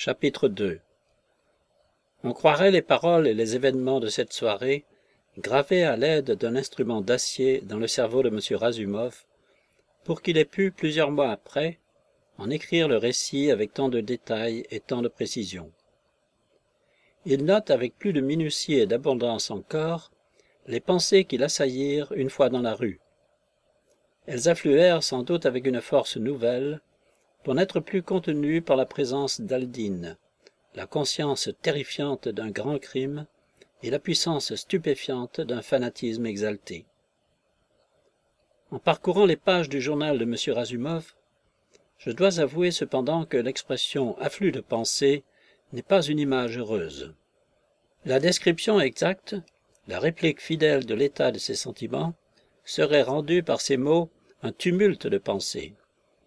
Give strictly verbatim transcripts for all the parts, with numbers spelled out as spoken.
Chapitre deux. On croirait les paroles et les événements de cette soirée gravés à l'aide d'un instrument d'acier dans le cerveau de M. Razumov, pour qu'il ait pu, plusieurs mois après, en écrire le récit avec tant de détails et tant de précision. Il note avec plus de minutie et d'abondance encore les pensées qui l'assaillirent une fois dans la rue. Elles affluèrent sans doute avec une force nouvelle, pour n'être plus contenues par la présence d'Aldine, la conscience terrifiante d'un grand crime et la puissance stupéfiante d'un fanatisme exalté. En parcourant les pages du journal de M. Razumov, je dois avouer cependant que l'expression « afflux de pensées » n'est pas une image heureuse. La description exacte, la réplique fidèle de l'état de ses sentiments, serait rendue par ces mots « un tumulte de pensées ».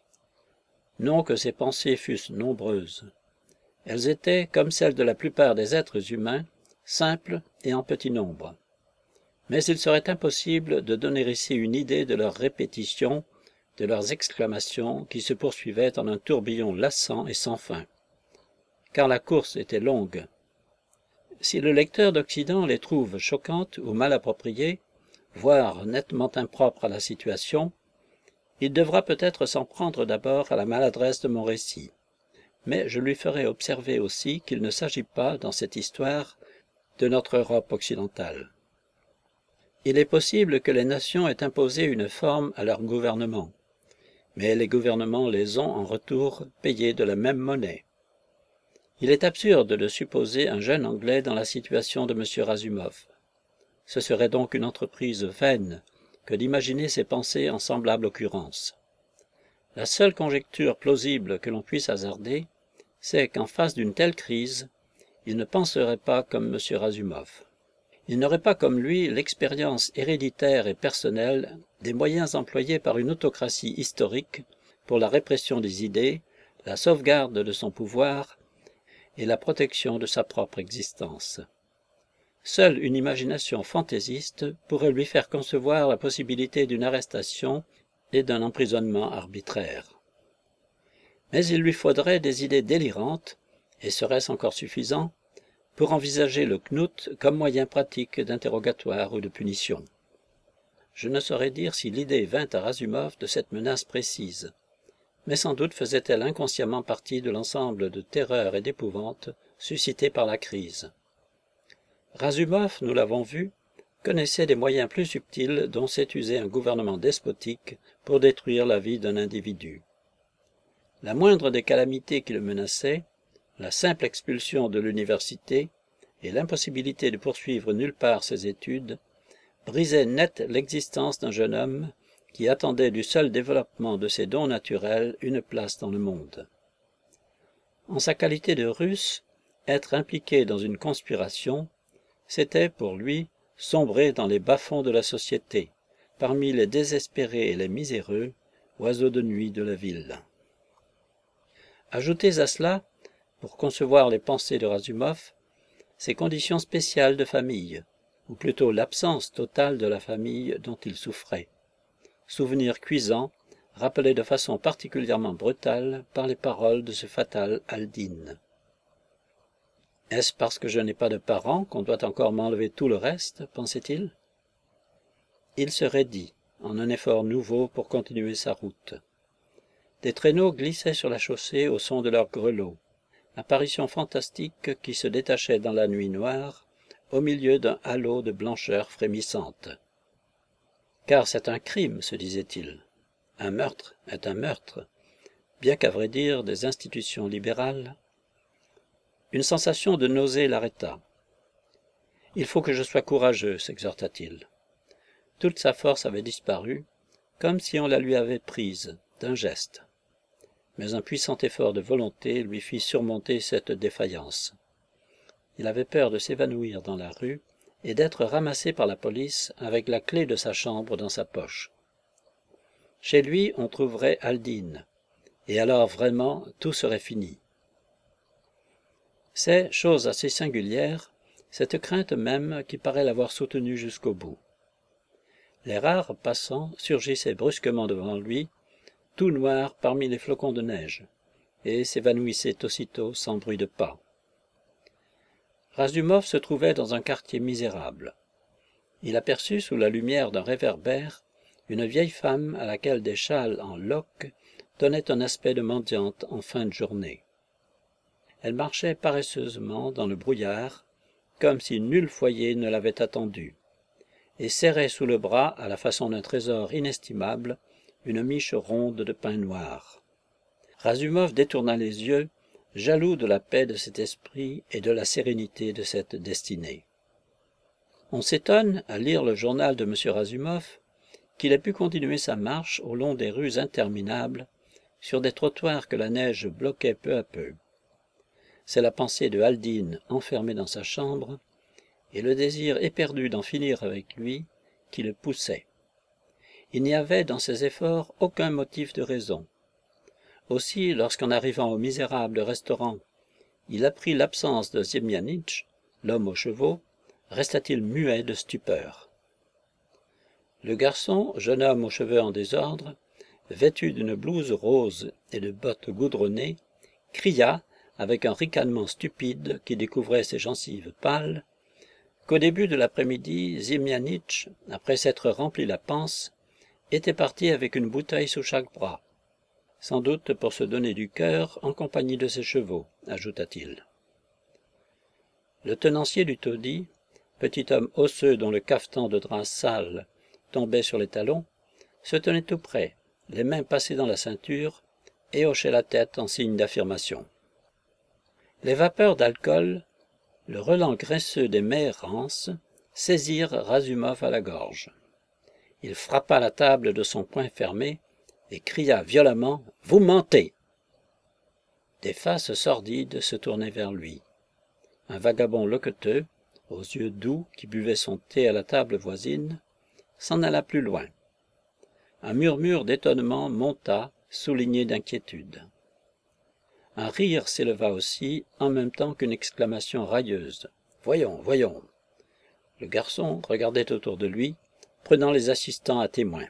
Non que ces pensées fussent nombreuses. Elles étaient, comme celles de la plupart des êtres humains, simples et en petit nombre. Mais il serait impossible de donner ici une idée de leur répétition, de leurs exclamations qui se poursuivaient en un tourbillon lassant et sans fin. Car la course était longue. Si le lecteur d'Occident les trouve choquantes ou mal appropriées, voire nettement impropres à la situation, il devra peut-être s'en prendre d'abord à la maladresse de mon récit. Mais je lui ferai observer aussi qu'il ne s'agit pas, dans cette histoire, de notre Europe occidentale. Il est possible que les nations aient imposé une forme à leur gouvernement, mais les gouvernements les ont en retour payés de la même monnaie. Il est absurde de supposer un jeune Anglais dans la situation de M. Razumov. Ce serait donc une entreprise vaine que d'imaginer ses pensées en semblable occurrence. La seule conjecture plausible que l'on puisse hasarder, c'est qu'en face d'une telle crise, il ne penserait pas comme M. Razumov. Il n'aurait pas comme lui l'expérience héréditaire et personnelle des moyens employés par une autocratie historique pour la répression des idées, la sauvegarde de son pouvoir et la protection de sa propre existence. Seule une imagination fantaisiste pourrait lui faire concevoir la possibilité d'une arrestation et d'un emprisonnement arbitraire. Mais il lui faudrait des idées délirantes, et serait-ce encore suffisant, pour envisager le knout comme moyen pratique d'interrogatoire ou de punition. Je ne saurais dire si l'idée vint à Razumov de cette menace précise, mais sans doute faisait-elle inconsciemment partie de l'ensemble de terreurs et d'épouvantes suscitées par la crise. Razumov, nous l'avons vu, connaissait des moyens plus subtils dont s'est usé un gouvernement despotique pour détruire la vie d'un individu. La moindre des calamités qui le menaçaient, la simple expulsion de l'université et l'impossibilité de poursuivre nulle part ses études, brisaient net l'existence d'un jeune homme qui attendait du seul développement de ses dons naturels une place dans le monde. En sa qualité de Russe, être impliqué dans une conspiration, c'était pour lui sombrer dans les bas-fonds de la société, parmi les désespérés et les miséreux, oiseaux de nuit de la ville. Ajoutez à cela, pour concevoir les pensées de Razumov, ces conditions spéciales de famille, ou plutôt l'absence totale de la famille dont il souffrait. Souvenir cuisant, rappelé de façon particulièrement brutale par les paroles de ce fatal Aldine. Est-ce parce que je n'ai pas de parents qu'on doit encore m'enlever tout le reste, pensait-il? Il se raidit, en un effort nouveau pour continuer sa route. Des traîneaux glissaient sur la chaussée au son de leurs grelots, apparition fantastique qui se détachait dans la nuit noire, au milieu d'un halo de blancheur frémissante. Car c'est un crime, se disait-il. Un meurtre est un meurtre, bien qu'à vrai dire des institutions libérales. Une sensation de nausée l'arrêta. Il faut que je sois courageux, s'exhorta-t-il. Toute sa force avait disparu, comme si on la lui avait prise, d'un geste. Mais un puissant effort de volonté lui fit surmonter cette défaillance. Il avait peur de s'évanouir dans la rue et d'être ramassé par la police avec la clé de sa chambre dans sa poche. Chez lui, on trouverait Aldine, et alors vraiment tout serait fini. C'est, chose assez singulière, cette crainte même qui paraît l'avoir soutenu jusqu'au bout. Les rares passants surgissaient brusquement devant lui, tout noirs parmi les flocons de neige, et s'évanouissait aussitôt sans bruit de pas. Razumov se trouvait dans un quartier misérable. Il aperçut sous la lumière d'un réverbère une vieille femme à laquelle des châles en loques donnaient un aspect de mendiante en fin de journée. Elle marchait paresseusement dans le brouillard, comme si nul foyer ne l'avait attendue, et serrait sous le bras, à la façon d'un trésor inestimable, une miche ronde de pain noir. Razumov détourna les yeux, jaloux de la paix de cet esprit et de la sérénité de cette destinée. On s'étonne, à lire le journal de M. Razumov, qu'il ait pu continuer sa marche au long des rues interminables, sur des trottoirs que la neige bloquait peu à peu. C'est la pensée de Haldine enfermée dans sa chambre, et le désir éperdu d'en finir avec lui qui le poussait. Il n'y avait dans ses efforts aucun motif de raison. Aussi, lorsqu'en arrivant au misérable restaurant, il apprit l'absence de Ziemianitch, l'homme aux chevaux, resta-t-il muet de stupeur. Le garçon, jeune homme aux cheveux en désordre, vêtu d'une blouse rose et de bottes goudronnées, cria, avec un ricanement stupide qui découvrait ses gencives pâles, qu'au début de l'après-midi, Ziemianitch, après s'être rempli la panse, était parti avec une bouteille sous chaque bras, sans doute pour se donner du cœur en compagnie de ses chevaux, ajouta-t-il. Le tenancier du taudis, petit homme osseux dont le cafetan de drap sale tombait sur les talons, se tenait tout près, les mains passées dans la ceinture, et hochait la tête en signe d'affirmation. Les vapeurs d'alcool, le relent graisseux des mers rances, saisirent Razumov à la gorge. Il frappa la table de son poing fermé et cria violemment « Vous mentez !» Des faces sordides se tournaient vers lui. Un vagabond loqueteux, aux yeux doux, qui buvait son thé à la table voisine, s'en alla plus loin. Un murmure d'étonnement monta, souligné d'inquiétude. Un rire s'éleva aussi, en même temps qu'une exclamation railleuse. « Voyons, voyons !» Le garçon regardait autour de lui, prenant les assistants à témoin.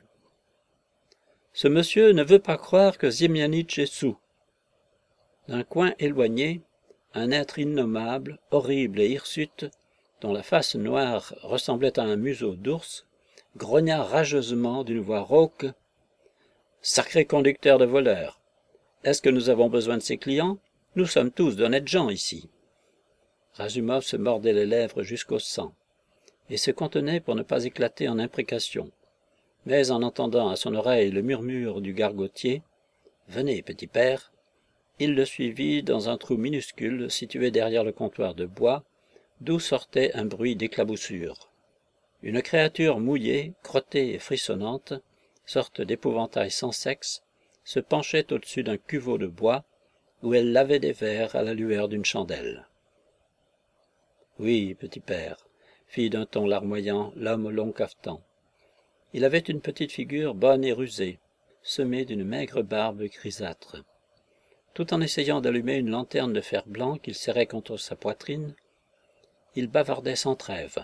« Ce monsieur ne veut pas croire que Ziemianitch est soûl. » D'un coin éloigné, un être innommable, horrible et hirsute, dont la face noire ressemblait à un museau d'ours, grogna rageusement d'une voix rauque. « Sacré conducteur de voleurs! Est-ce que nous avons besoin de ces clients? Nous sommes tous d'honnêtes gens ici. » Razumov se mordait les lèvres jusqu'au sang, et se contenait pour ne pas éclater en imprécations. Mais en entendant à son oreille le murmure du gargotier, « Venez, petit père », il le suivit dans un trou minuscule situé derrière le comptoir de bois, d'où sortait un bruit d'éclaboussure. Une créature mouillée, crottée et frissonnante, sorte d'épouvantail sans sexe, se penchait au-dessus d'un cuveau de bois, où elle lavait des verres à la lueur d'une chandelle. « Oui, petit père », fit d'un ton larmoyant l'homme au long cafetan. Il avait une petite figure bonne et rusée, semée d'une maigre barbe grisâtre. Tout en essayant d'allumer une lanterne de fer blanc qu'il serrait contre sa poitrine, il bavardait sans trêve.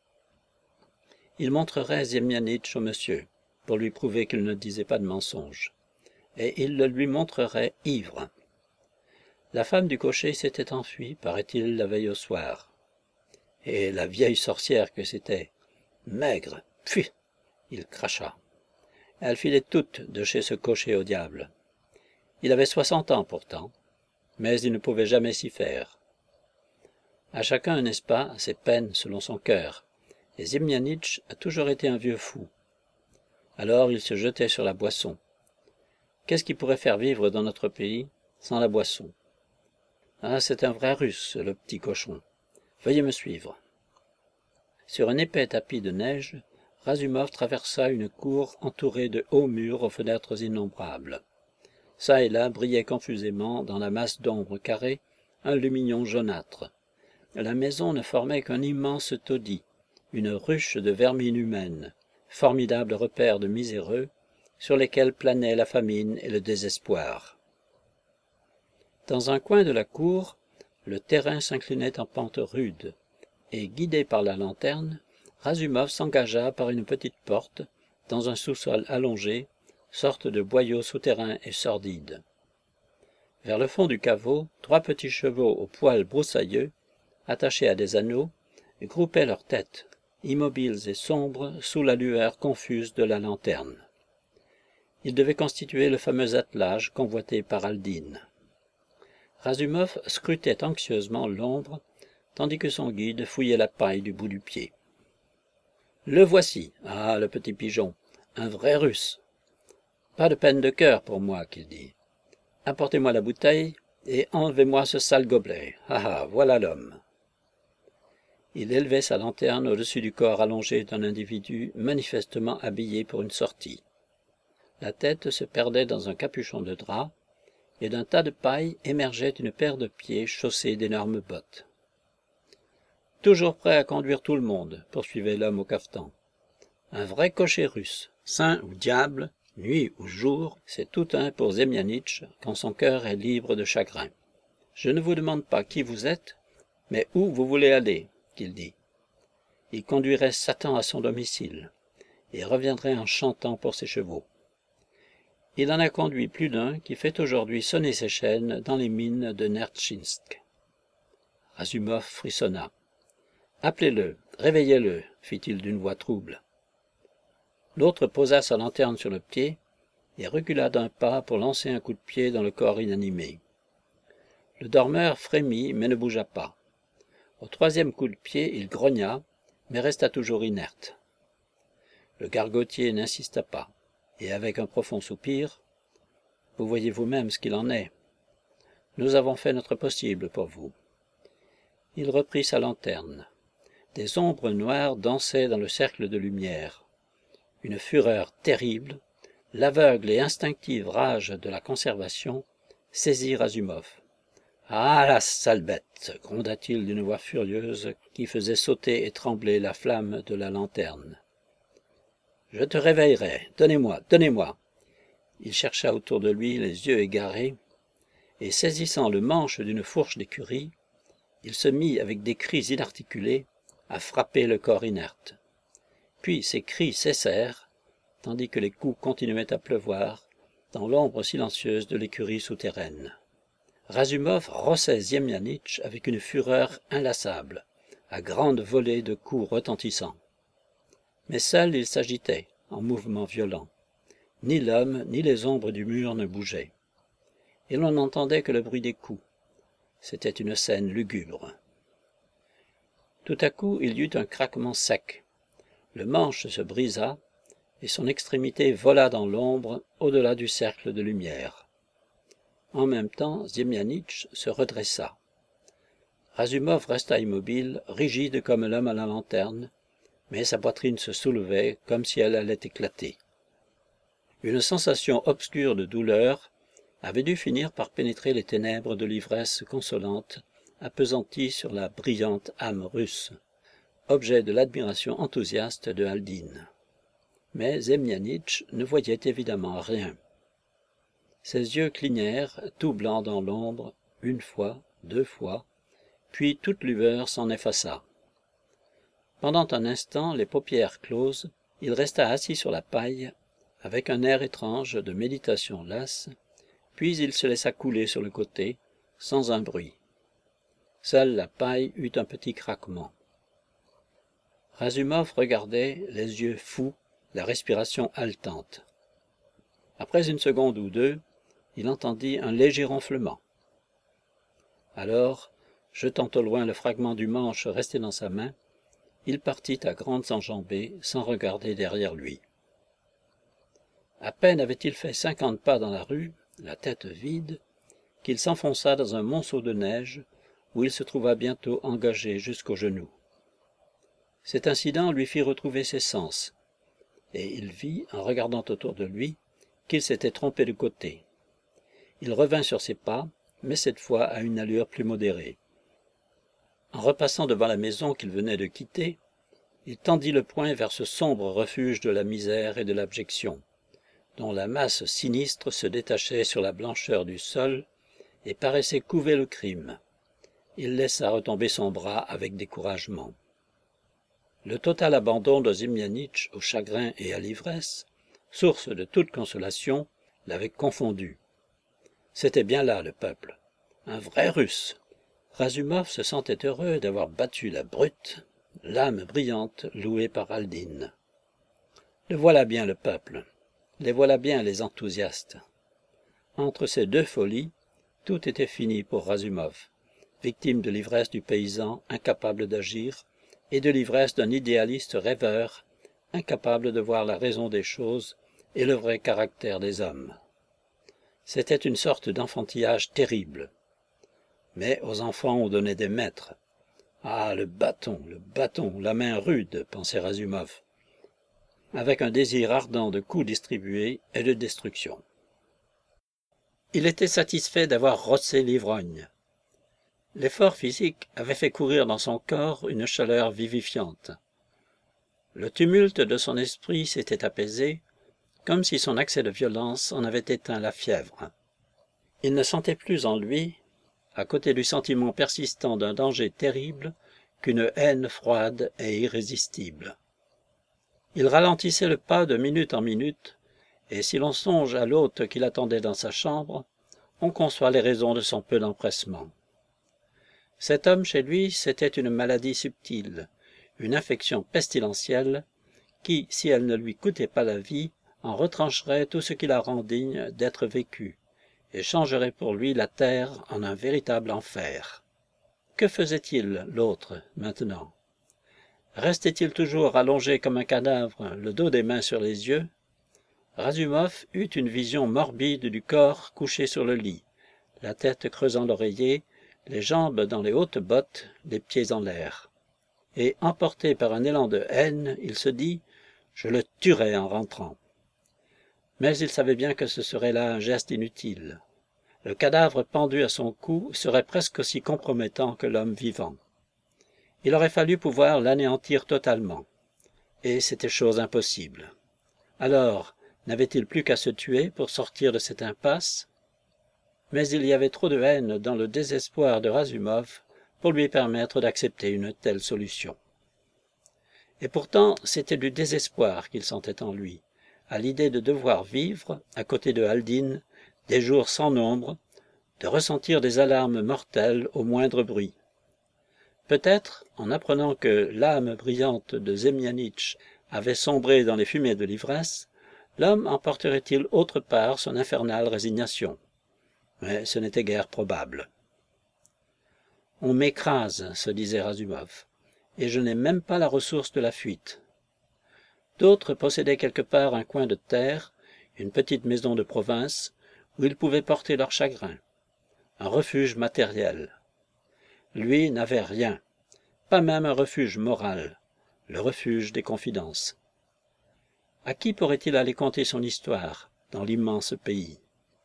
Il montrerait Ziemianitch au monsieur, pour lui prouver qu'il ne disait pas de mensonge, et il le lui montrerait ivre. La femme du cocher s'était enfuie, paraît-il, la veille au soir. Et la vieille sorcière que c'était, maigre, pfui, il cracha. Elle filait toute de chez ce cocher au diable. Il avait soixante ans pourtant, mais il ne pouvait jamais s'y faire. À chacun, n'est-ce pas, ses peines selon son cœur, et Ziemianitch a toujours été un vieux fou. Alors il se jetait sur la boisson. Qu'est-ce qui pourrait faire vivre dans notre pays sans la boisson? Ah, c'est un vrai russe, le petit cochon. Veuillez me suivre. Sur un épais tapis de neige, Razumov traversa une cour entourée de hauts murs aux fenêtres innombrables. Ça et là brillait confusément, dans la masse d'ombre carrée, un lumignon jaunâtre. La maison ne formait qu'un immense taudis, une ruche de vermine humaine, formidable repère de miséreux, sur lesquels planaient la famine et le désespoir. Dans un coin de la cour, le terrain s'inclinait en pente rude, et, guidé par la lanterne, Razumov s'engagea par une petite porte, dans un sous-sol allongé, sorte de boyau souterrain et sordide. Vers le fond du caveau, trois petits chevaux aux poils broussailleux, attachés à des anneaux, groupaient leurs têtes, immobiles et sombres sous la lueur confuse de la lanterne. Ils devaient constituer le fameux attelage convoité par Aldine. Razumov scrutait anxieusement l'ombre, tandis que son guide fouillait la paille du bout du pied. « Le voici, ah, le petit pigeon, un vrai Russe. Pas de peine de cœur pour moi, qu'il dit. Apportez-moi la bouteille et enlevez-moi ce sale gobelet. Ah ah, voilà l'homme. » Il élevait sa lanterne au-dessus du corps allongé d'un individu manifestement habillé pour une sortie. La tête se perdait dans un capuchon de drap, et d'un tas de paille émergeait une paire de pieds chaussés d'énormes bottes. « Toujours prêt à conduire tout le monde, » poursuivait l'homme au cafetan. « Un vrai cocher russe, saint ou diable, nuit ou jour, c'est tout un pour Zemjanitch quand son cœur est libre de chagrin. Je ne vous demande pas qui vous êtes, mais où vous voulez aller, qu'il dit. Il conduirait Satan à son domicile, et reviendrait en chantant pour ses chevaux. Il en a conduit plus d'un qui fait aujourd'hui sonner ses chaînes dans les mines de Nertchinsk. » Razumov frissonna. « Appelez-le, réveillez-le, fit-il d'une voix trouble. L'autre posa sa lanterne sur le pied et recula d'un pas pour lancer un coup de pied dans le corps inanimé. Le dormeur frémit mais ne bougea pas. Au troisième coup de pied, il grogna, mais resta toujours inerte. Le gargotier n'insista pas, et avec un profond soupir, « Vous voyez vous-même ce qu'il en est. Nous avons fait notre possible pour vous. » Il reprit sa lanterne. Des ombres noires dansaient dans le cercle de lumière. Une fureur terrible, l'aveugle et instinctive rage de la conservation, saisit Razumov. « Ah, la sale bête !» gronda-t-il d'une voix furieuse qui faisait sauter et trembler la flamme de la lanterne. « Je te réveillerai. Donnez-moi, donnez-moi !» Il chercha autour de lui les yeux égarés, et saisissant le manche d'une fourche d'écurie, il se mit avec des cris inarticulés à frapper le corps inerte. Puis ces cris cessèrent, tandis que les coups continuaient à pleuvoir dans l'ombre silencieuse de l'écurie souterraine. Razumov rossait Zemjanitch avec une fureur inlassable, à grandes volées de coups retentissants. Mais seul il s'agitait, en mouvement violent. Ni l'homme, ni les ombres du mur ne bougeaient. Et l'on n'entendait que le bruit des coups. C'était une scène lugubre. Tout à coup, il y eut un craquement sec. Le manche se brisa, et son extrémité vola dans l'ombre au-delà du cercle de lumière. En même temps, Zemjanitch se redressa. Razumov resta immobile, rigide comme l'homme à la lanterne, mais sa poitrine se soulevait comme si elle allait éclater. Une sensation obscure de douleur avait dû finir par pénétrer les ténèbres de l'ivresse consolante, appesantie sur la brillante âme russe, objet de l'admiration enthousiaste de Aldine. Mais Zemjanitch ne voyait évidemment rien. Ses yeux clignèrent, tout blancs dans l'ombre, une fois, deux fois, puis toute lueur s'en effaça. Pendant un instant, les paupières closes, il resta assis sur la paille, avec un air étrange de méditation lasse, puis il se laissa couler sur le côté, sans un bruit. Seule la paille eut un petit craquement. Razumov regardait, les yeux fous, la respiration haletante. Après une seconde ou deux, il entendit un léger ronflement. Alors, jetant au loin le fragment du manche resté dans sa main, il partit à grandes enjambées, sans regarder derrière lui. À peine avait-il fait cinquante pas dans la rue, la tête vide, qu'il s'enfonça dans un monceau de neige, où il se trouva bientôt engagé jusqu'aux genoux. Cet incident lui fit retrouver ses sens, et il vit, en regardant autour de lui, qu'il s'était trompé de côté. Il revint sur ses pas, mais cette fois à une allure plus modérée. En repassant devant la maison qu'il venait de quitter, il tendit le poing vers ce sombre refuge de la misère et de l'abjection, dont la masse sinistre se détachait sur la blancheur du sol et paraissait couver le crime. Il laissa retomber son bras avec découragement. Le total abandon de Zemjanitch au chagrin et à l'ivresse, source de toute consolation, l'avait confondu. C'était bien là le peuple. Un vrai Russe. Razumov se sentait heureux d'avoir battu la brute, l'âme brillante louée par Aldine. Le voilà bien le peuple. Les voilà bien les enthousiastes. Entre ces deux folies, tout était fini pour Razumov, victime de l'ivresse du paysan incapable d'agir et de l'ivresse d'un idéaliste rêveur, incapable de voir la raison des choses et le vrai caractère des hommes. C'était une sorte d'enfantillage terrible. Mais aux enfants on donnait des maîtres. Ah, le bâton, le bâton, la main rude, pensait Razumov, avec un désir ardent de coups distribués et de destruction. Il était satisfait d'avoir rossé l'ivrogne. L'effort physique avait fait courir dans son corps une chaleur vivifiante. Le tumulte de son esprit s'était apaisé, comme si son accès de violence en avait éteint la fièvre. Il ne sentait plus en lui, à côté du sentiment persistant d'un danger terrible, qu'une haine froide et irrésistible. Il ralentissait le pas de minute en minute, et si l'on songe à l'hôte qui l'attendait dans sa chambre, on conçoit les raisons de son peu d'empressement. Cet homme chez lui, c'était une maladie subtile, une infection pestilentielle, qui, si elle ne lui coûtait pas la vie, en retrancherait tout ce qui la rend digne d'être vécue, et changerait pour lui la terre en un véritable enfer. Que faisait-il, l'autre, maintenant? Restait-il toujours allongé comme un cadavre, le dos des mains sur les yeux? Razumov eut une vision morbide du corps couché sur le lit, la tête creusant l'oreiller, les jambes dans les hautes bottes, les pieds en l'air. Et, emporté par un élan de haine, il se dit « Je le tuerai en rentrant ». Mais il savait bien que ce serait là un geste inutile. Le cadavre pendu à son cou serait presque aussi compromettant que l'homme vivant. Il aurait fallu pouvoir l'anéantir totalement. Et c'était chose impossible. Alors, n'avait-il plus qu'à se tuer pour sortir de cette impasse? Mais il y avait trop de haine dans le désespoir de Razumov pour lui permettre d'accepter une telle solution. Et pourtant, c'était du désespoir qu'il sentait en lui, à l'idée de devoir vivre, à côté de Aldine, des jours sans nombre, de ressentir des alarmes mortelles au moindre bruit. Peut-être, en apprenant que l'âme brillante de Zemjanitch avait sombré dans les fumées de l'ivresse, l'homme emporterait-il autre part son infernale résignation. Mais ce n'était guère probable. « On m'écrase, se disait Razumov, et je n'ai même pas la ressource de la fuite. » D'autres possédaient quelque part un coin de terre, une petite maison de province, où ils pouvaient porter leur chagrin, un refuge matériel. Lui n'avait rien, pas même un refuge moral, le refuge des confidences. À qui pourrait-il aller conter son histoire dans l'immense pays?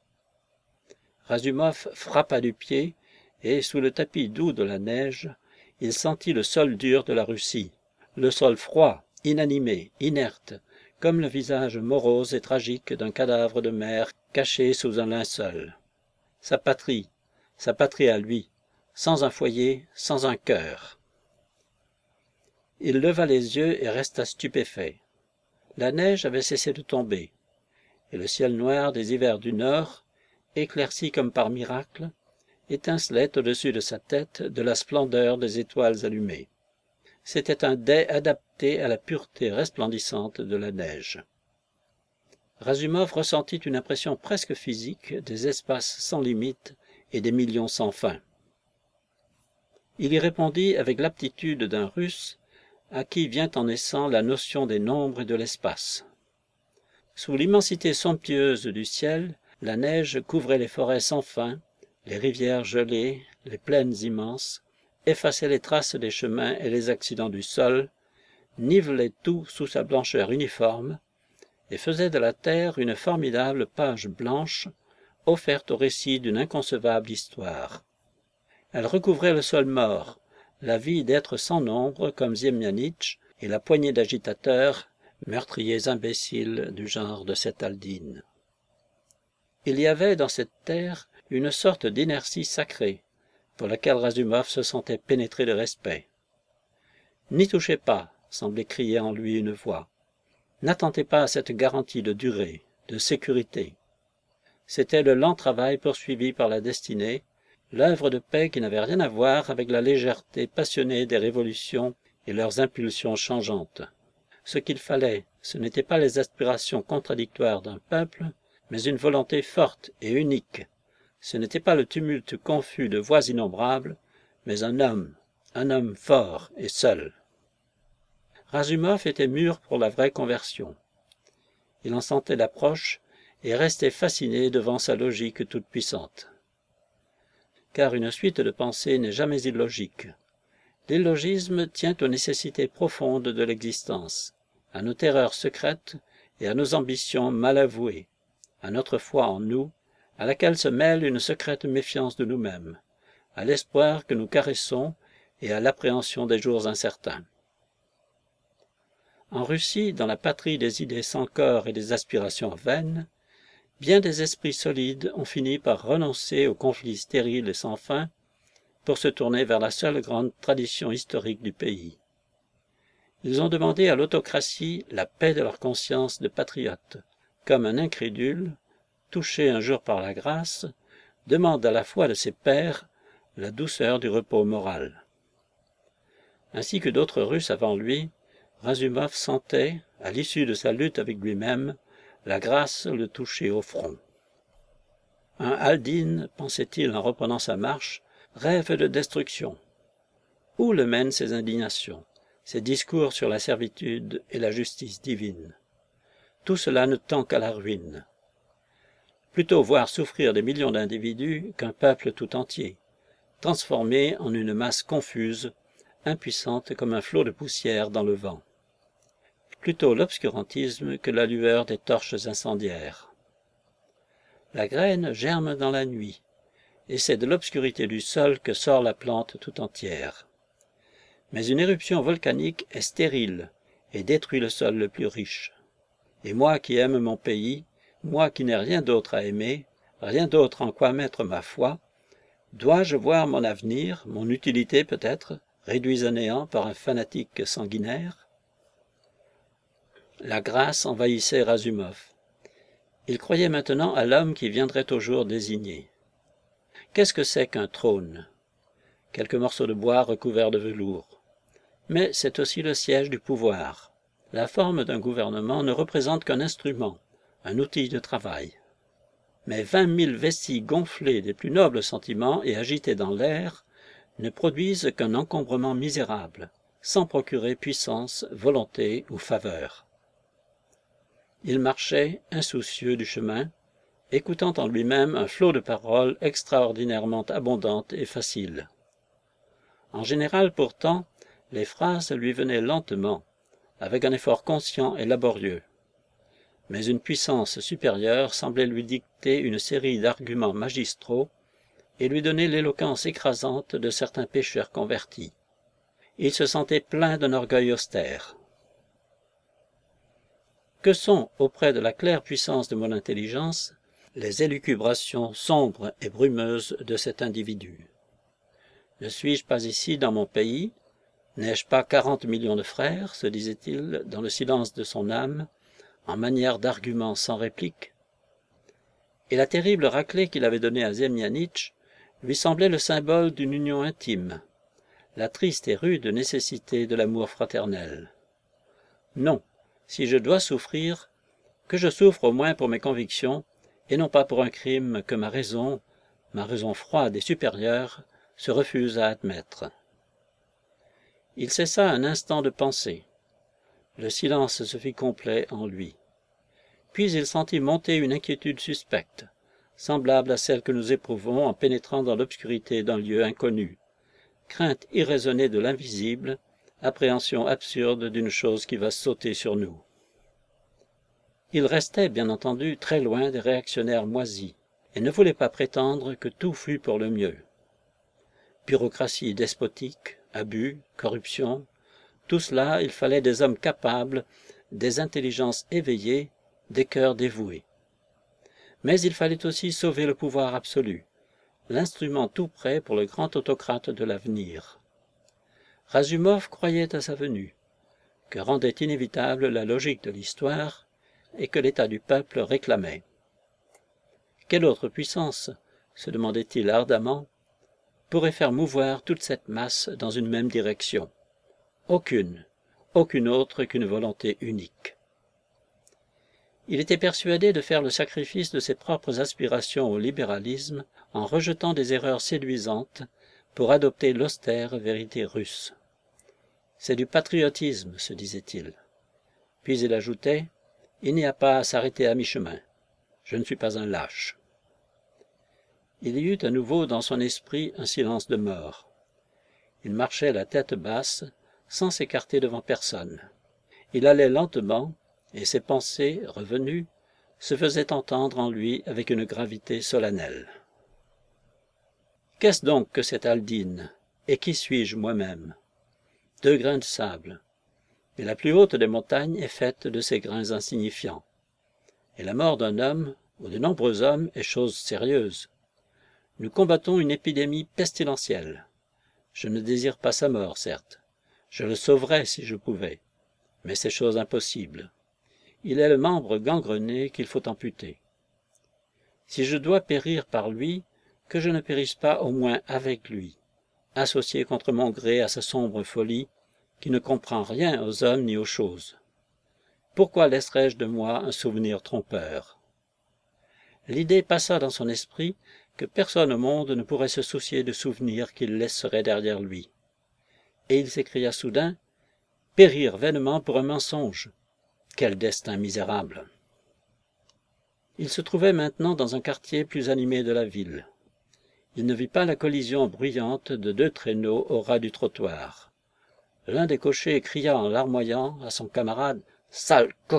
Razumov frappa du pied, et sous le tapis doux de la neige, il sentit le sol dur de la Russie, le sol froid, inanimé, inerte, comme le visage morose et tragique d'un cadavre de mer caché sous un linceul. Sa patrie, sa patrie à lui, sans un foyer, sans un cœur. Il leva les yeux et resta stupéfait. La neige avait cessé de tomber, et le ciel noir des hivers du Nord, éclairci comme par miracle, étincelait au-dessus de sa tête de la splendeur des étoiles allumées. C'était un dais adapté à la pureté resplendissante de la neige. Razumov ressentit une impression presque physique des espaces sans limite et des millions sans fin. Il y répondit avec l'aptitude d'un Russe à qui vient en naissant la notion des nombres et de l'espace. Sous l'immensité somptueuse du ciel, la neige couvrait les forêts sans fin, les rivières gelées, les plaines immenses, effaçait les traces des chemins et les accidents du sol, nivelait tout sous sa blancheur uniforme, et faisait de la terre une formidable page blanche, offerte au récit d'une inconcevable histoire. Elle recouvrait le sol mort, la vie d'êtres sans nombre comme Zemjanitch et la poignée d'agitateurs, meurtriers imbéciles du genre de cette Aldine. Il y avait dans cette terre une sorte d'inertie sacrée, pour laquelle Razumov se sentait pénétré de respect. « N'y touchez pas !» semblait crier en lui une voix. « N'attendez pas à cette garantie de durée, de sécurité. » C'était le lent travail poursuivi par la destinée, l'œuvre de paix qui n'avait rien à voir avec la légèreté passionnée des révolutions et leurs impulsions changeantes. Ce qu'il fallait, ce n'étaient pas les aspirations contradictoires d'un peuple, mais une volonté forte et unique. Ce n'était pas le tumulte confus de voix innombrables, mais un homme, un homme fort et seul. Razumov était mûr pour la vraie conversion. Il en sentait l'approche et restait fasciné devant sa logique toute puissante. Car une suite de pensées n'est jamais illogique. L'illogisme tient aux nécessités profondes de l'existence, à nos terreurs secrètes et à nos ambitions mal avouées, à notre foi en nous, à laquelle se mêle une secrète méfiance de nous-mêmes, à l'espoir que nous caressons et à l'appréhension des jours incertains. En Russie, dans la patrie des idées sans corps et des aspirations vaines, bien des esprits solides ont fini par renoncer aux conflits stériles et sans fin pour se tourner vers la seule grande tradition historique du pays. Ils ont demandé à l'autocratie la paix de leur conscience de patriotes, comme un incrédule, touché un jour par la grâce, demande à la foi de ses pairs la douceur du repos moral. Ainsi que d'autres Russes avant lui, Razumov sentait, à l'issue de sa lutte avec lui-même, la grâce le toucher au front. Un Haldine, pensait-il en reprenant sa marche, rêve de destruction. Où le mènent ses indignations, ses discours sur la servitude et la justice divine? Tout cela ne tend qu'à la ruine. Plutôt voir souffrir des millions d'individus qu'un peuple tout entier, transformé en une masse confuse, impuissante comme un flot de poussière dans le vent. Plutôt l'obscurantisme que la lueur des torches incendiaires. La graine germe dans la nuit, et c'est de l'obscurité du sol que sort la plante tout entière. Mais une éruption volcanique est stérile et détruit le sol le plus riche. Et moi qui aime mon pays, moi qui n'ai rien d'autre à aimer, rien d'autre en quoi mettre ma foi, dois-je voir mon avenir, mon utilité peut-être, réduits à néant par un fanatique sanguinaire? La grâce envahissait Razumov. Il croyait maintenant à l'homme qui viendrait au jour désigné. Qu'est-ce que c'est qu'un trône? Quelques morceaux de bois recouverts de velours. Mais c'est aussi le siège du pouvoir. La forme d'un gouvernement ne représente qu'un instrument, un outil de travail. Mais vingt mille vestiges gonflés des plus nobles sentiments et agités dans l'air ne produisent qu'un encombrement misérable, sans procurer puissance, volonté ou faveur. Il marchait, insoucieux du chemin, écoutant en lui-même un flot de paroles extraordinairement abondantes et faciles. En général, pourtant, les phrases lui venaient lentement, avec un effort conscient et laborieux. Mais une puissance supérieure semblait lui dicter une série d'arguments magistraux et lui donner l'éloquence écrasante de certains pécheurs convertis. Il se sentait plein d'un orgueil austère. Que sont, auprès de la claire puissance de mon intelligence, les élucubrations sombres et brumeuses de cet individu? Ne suis-je pas ici dans mon pays? N'ai-je pas quarante millions de frères, se disait-il dans le silence de son âme, en manière d'argument sans réplique? Et la terrible raclée qu'il avait donnée à Zemjanitch lui semblait le symbole d'une union intime, la triste et rude nécessité de l'amour fraternel. Non, si je dois souffrir, que je souffre au moins pour mes convictions, et non pas pour un crime que ma raison, ma raison froide et supérieure, se refuse à admettre. Il cessa un instant de penser. Le silence se fit complet en lui. Puis il sentit monter une inquiétude suspecte, semblable à celle que nous éprouvons en pénétrant dans l'obscurité d'un lieu inconnu, crainte irraisonnée de l'invisible, appréhension absurde d'une chose qui va sauter sur nous. Il restait, bien entendu, très loin des réactionnaires moisis, et ne voulait pas prétendre que tout fût pour le mieux. Bureaucratie despotique, abus, corruption, tout cela, il fallait des hommes capables, des intelligences éveillées, des cœurs dévoués. Mais il fallait aussi sauver le pouvoir absolu, l'instrument tout prêt pour le grand autocrate de l'avenir. Razumov croyait à sa venue, que rendait inévitable la logique de l'histoire et que l'état du peuple réclamait. Quelle autre puissance, se demandait-il ardemment, pourrait faire mouvoir toute cette masse dans une même direction? Aucune, aucune autre qu'une volonté unique. Il était persuadé de faire le sacrifice de ses propres aspirations au libéralisme en rejetant des erreurs séduisantes pour adopter l'austère vérité russe. C'est du patriotisme, se disait-il. Puis il ajoutait, il n'y a pas à s'arrêter à mi-chemin. Je ne suis pas un lâche. Il y eut à nouveau dans son esprit un silence de mort. Il marchait la tête basse, sans s'écarter devant personne. Il allait lentement, et ses pensées, revenues, se faisaient entendre en lui avec une gravité solennelle. Qu'est-ce donc que cette Aldine, et qui suis-je moi-même? Deux grains de sable. Mais la plus haute des montagnes est faite de ces grains insignifiants. Et la mort d'un homme, ou de nombreux hommes, est chose sérieuse. Nous combattons une épidémie pestilentielle. Je ne désire pas sa mort, certes. Je le sauverais si je pouvais. Mais c'est chose impossible. Il est le membre gangrené qu'il faut amputer. Si je dois périr par lui, que je ne périsse pas au moins avec lui, associé contre mon gré à sa sombre folie, qui ne comprend rien aux hommes ni aux choses. Pourquoi laisserais-je de moi un souvenir trompeur? L'idée passa dans son esprit que personne au monde ne pourrait se soucier de souvenirs qu'il laisserait derrière lui. Et il s'écria soudain, « Périr vainement pour un mensonge! Quel destin misérable !» Il se trouvait maintenant dans un quartier plus animé de la ville. Il ne vit pas la collision bruyante de deux traîneaux au ras du trottoir. L'un des cochers cria en larmoyant à son camarade « Sale coquin !»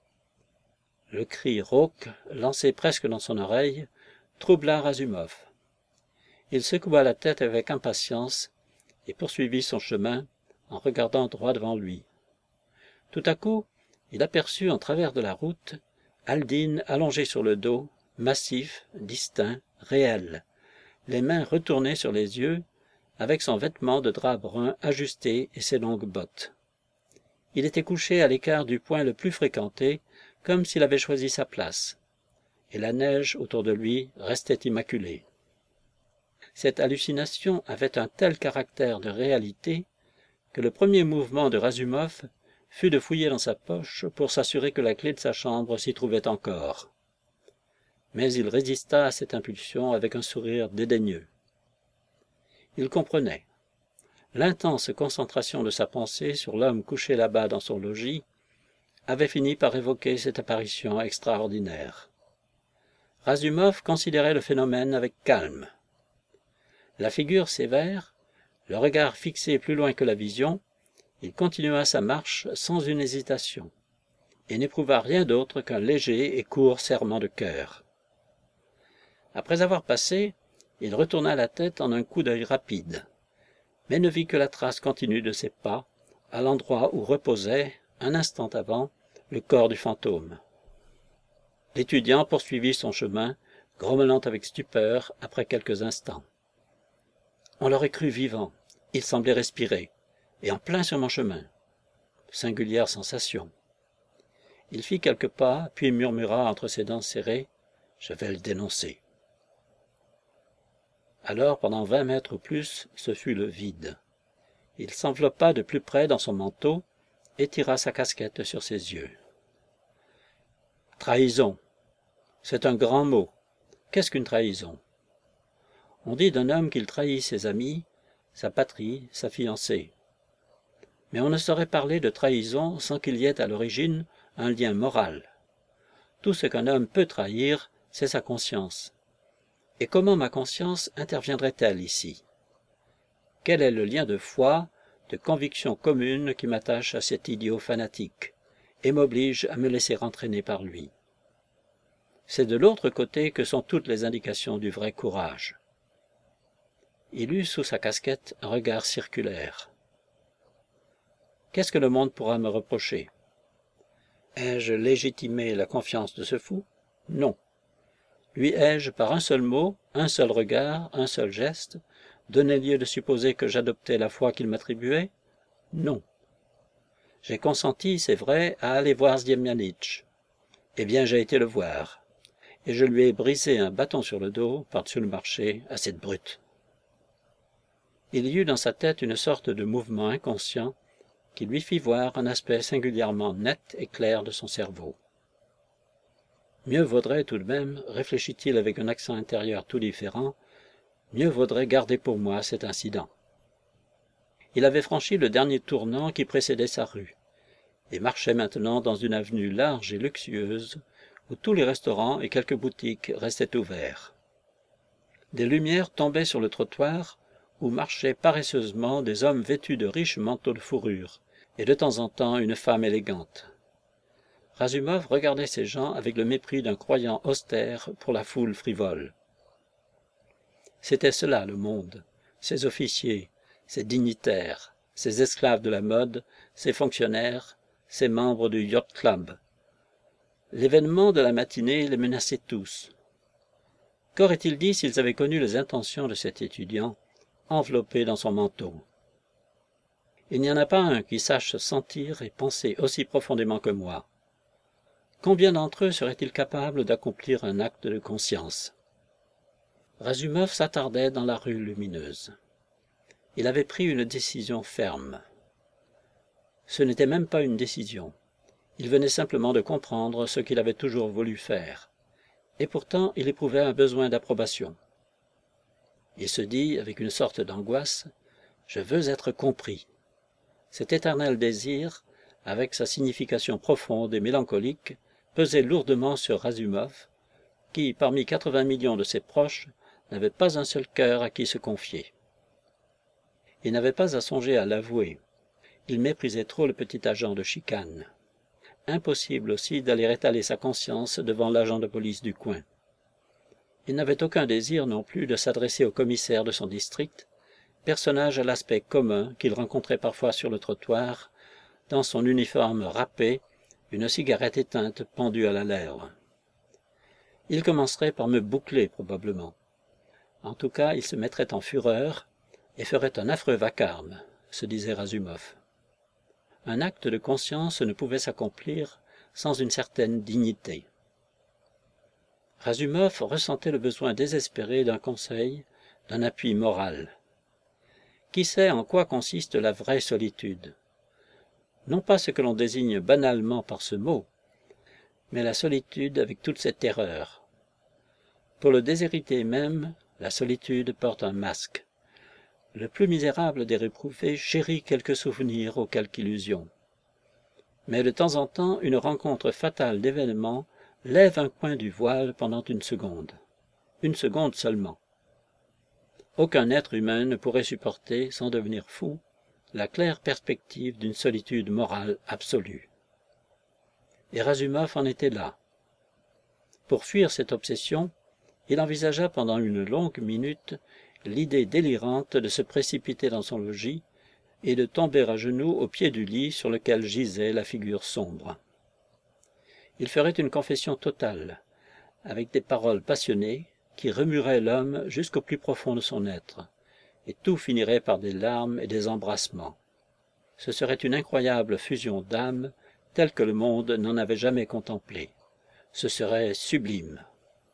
Le cri rauque, lancé presque dans son oreille, troubla Razumov. Il secoua la tête avec impatience et poursuivit son chemin en regardant droit devant lui. Tout à coup, il aperçut en travers de la route Aldine allongé sur le dos, massif, distinct, réel, les mains retournées sur les yeux, avec son vêtement de drap brun ajusté et ses longues bottes. Il était couché à l'écart du point le plus fréquenté, comme s'il avait choisi sa place, et la neige autour de lui restait immaculée. Cette hallucination avait un tel caractère de réalité que le premier mouvement de Razumov fut de fouiller dans sa poche pour s'assurer que la clé de sa chambre s'y trouvait encore. Mais il résista à cette impulsion avec un sourire dédaigneux. Il comprenait. L'intense concentration de sa pensée sur l'homme couché là-bas dans son logis avait fini par évoquer cette apparition extraordinaire. Razumov considérait le phénomène avec calme. La figure sévère, le regard fixé plus loin que la vision, il continua sa marche sans une hésitation, et n'éprouva rien d'autre qu'un léger et court serrement de cœur. Après avoir passé, il retourna la tête en un coup d'œil rapide, mais ne vit que la trace continue de ses pas, à l'endroit où reposait, un instant avant, le corps du fantôme. L'étudiant poursuivit son chemin, grommelant avec stupeur après quelques instants. On l'aurait cru vivant, il semblait respirer, et en plein sur mon chemin. Singulière sensation. Il fit quelques pas, puis murmura entre ses dents serrées, « Je vais le dénoncer. » Alors, pendant vingt mètres ou plus, ce fut le vide. Il s'enveloppa de plus près dans son manteau et tira sa casquette sur ses yeux. Trahison. C'est un grand mot. Qu'est-ce qu'une trahison? On dit d'un homme qu'il trahit ses amis, sa patrie, sa fiancée. Mais on ne saurait parler de trahison sans qu'il y ait à l'origine un lien moral. Tout ce qu'un homme peut trahir, c'est sa conscience. Et comment ma conscience interviendrait-elle ici? Quel est le lien de foi, de conviction commune qui m'attache à cet idiot fanatique et m'oblige à me laisser entraîner par lui? C'est de l'autre côté que sont toutes les indications du vrai courage. Il eut sous sa casquette un regard circulaire. Qu'est-ce que le monde pourra me reprocher? Ai-je légitimé la confiance de ce fou? Non. Lui ai-je, par un seul mot, un seul regard, un seul geste, donné lieu de supposer que j'adoptais la foi qu'il m'attribuait? Non. J'ai consenti, c'est vrai, à aller voir Ziemianitch. Eh bien, j'ai été le voir. et je lui ai brisé un bâton sur le dos par-dessus le marché à cette brute. Il y eut dans sa tête une sorte de mouvement inconscient qui lui fit voir un aspect singulièrement net et clair de son cerveau. Mieux vaudrait tout de même, réfléchit-il avec un accent intérieur tout différent, mieux vaudrait garder pour moi cet incident. Il avait franchi le dernier tournant qui précédait sa rue, et marchait maintenant dans une avenue large et luxueuse, où tous les restaurants et quelques boutiques restaient ouverts. Des lumières tombaient sur le trottoir, où marchaient paresseusement des hommes vêtus de riches manteaux de fourrure, et de temps en temps une femme élégante. Razumov regardait ces gens avec le mépris d'un croyant austère pour la foule frivole. C'était cela le monde, ces officiers, ces dignitaires, ces esclaves de la mode, ces fonctionnaires, ces membres du yacht club. L'événement de la matinée les menaçait tous. Qu'auraient-ils dit s'ils avaient connu les intentions de cet étudiant, enveloppé dans son manteau? Il n'y en a pas un qui sache se sentir et penser aussi profondément que moi. Combien d'entre eux seraient-ils capables d'accomplir un acte de conscience? Razumov s'attardait dans la rue lumineuse. Il avait pris une décision ferme. Ce n'était même pas une décision. Il venait simplement de comprendre ce qu'il avait toujours voulu faire. Et pourtant, il éprouvait un besoin d'approbation. Il se dit, avec une sorte d'angoisse, « Je veux être compris ». Cet éternel désir, avec sa signification profonde et mélancolique, pesait lourdement sur Razumov, qui, parmi quatre-vingts millions de ses proches, n'avait pas un seul cœur à qui se confier. Il n'avait pas à songer à l'avouer. Il méprisait trop le petit agent de chicane. Impossible aussi d'aller étaler sa conscience devant l'agent de police du coin. Il n'avait aucun désir non plus de s'adresser au commissaire de son district, personnage à l'aspect commun qu'il rencontrait parfois sur le trottoir, dans son uniforme râpé, une cigarette éteinte pendue à la lèvre. Il commencerait par me boucler probablement. En tout cas, il se mettrait en fureur et ferait un affreux vacarme, se disait Razumov. Un acte de conscience ne pouvait s'accomplir sans une certaine dignité. Razumov ressentait le besoin désespéré d'un conseil, d'un appui moral. Qui sait en quoi consiste la vraie solitude? Non pas ce que l'on désigne banalement par ce mot, mais la solitude avec toute ses terreurs. Pour le déshérité même, la solitude porte un masque. Le plus misérable des réprouvés chérit quelques souvenirs ou quelque illusion. Mais de temps en temps, une rencontre fatale d'événements lève un coin du voile pendant une seconde. Une seconde seulement. Aucun être humain ne pourrait supporter, sans devenir fou, la claire perspective d'une solitude morale absolue. Et Razumov en était là. Pour fuir cette obsession, il envisagea pendant une longue minute l'idée délirante de se précipiter dans son logis et de tomber à genoux au pied du lit sur lequel gisait la figure sombre. Il ferait une confession totale, avec des paroles passionnées qui remueraient l'homme jusqu'au plus profond de son être, et tout finirait par des larmes et des embrassements. Ce serait une incroyable fusion d'âmes telle que le monde n'en avait jamais contemplée. Ce serait sublime.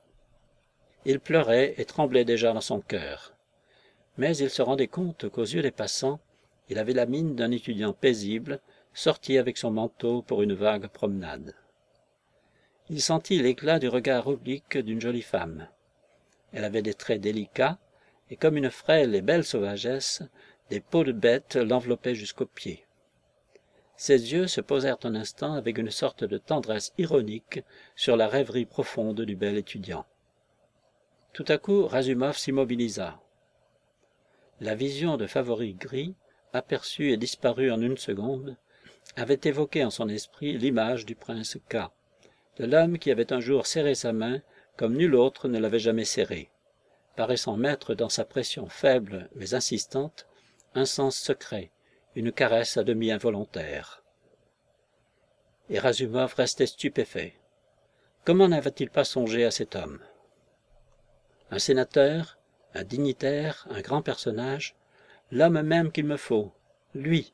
Il pleurait et tremblait déjà dans son cœur. Mais il se rendait compte qu'aux yeux des passants, il avait la mine d'un étudiant paisible, sorti avec son manteau pour une vague promenade. Il sentit l'éclat du regard oblique d'une jolie femme. Elle avait des traits délicats, et comme une frêle et belle sauvagesse, des peaux de bête l'enveloppaient jusqu'aux pieds. Ses yeux se posèrent un instant avec une sorte de tendresse ironique sur la rêverie profonde du bel étudiant. Tout à coup, Razumov s'immobilisa. La vision de Favori gris, aperçue et disparue en une seconde, avait évoqué en son esprit l'image du prince K, de l'homme qui avait un jour serré sa main comme nul autre ne l'avait jamais serré, paraissant mettre dans sa pression faible mais insistante un sens secret, une caresse à demi involontaire. Et Razumov restait stupéfait. Comment n'avait-il pas songé à cet homme? Un sénateur, un dignitaire, un grand personnage, l'homme même qu'il me faut, lui.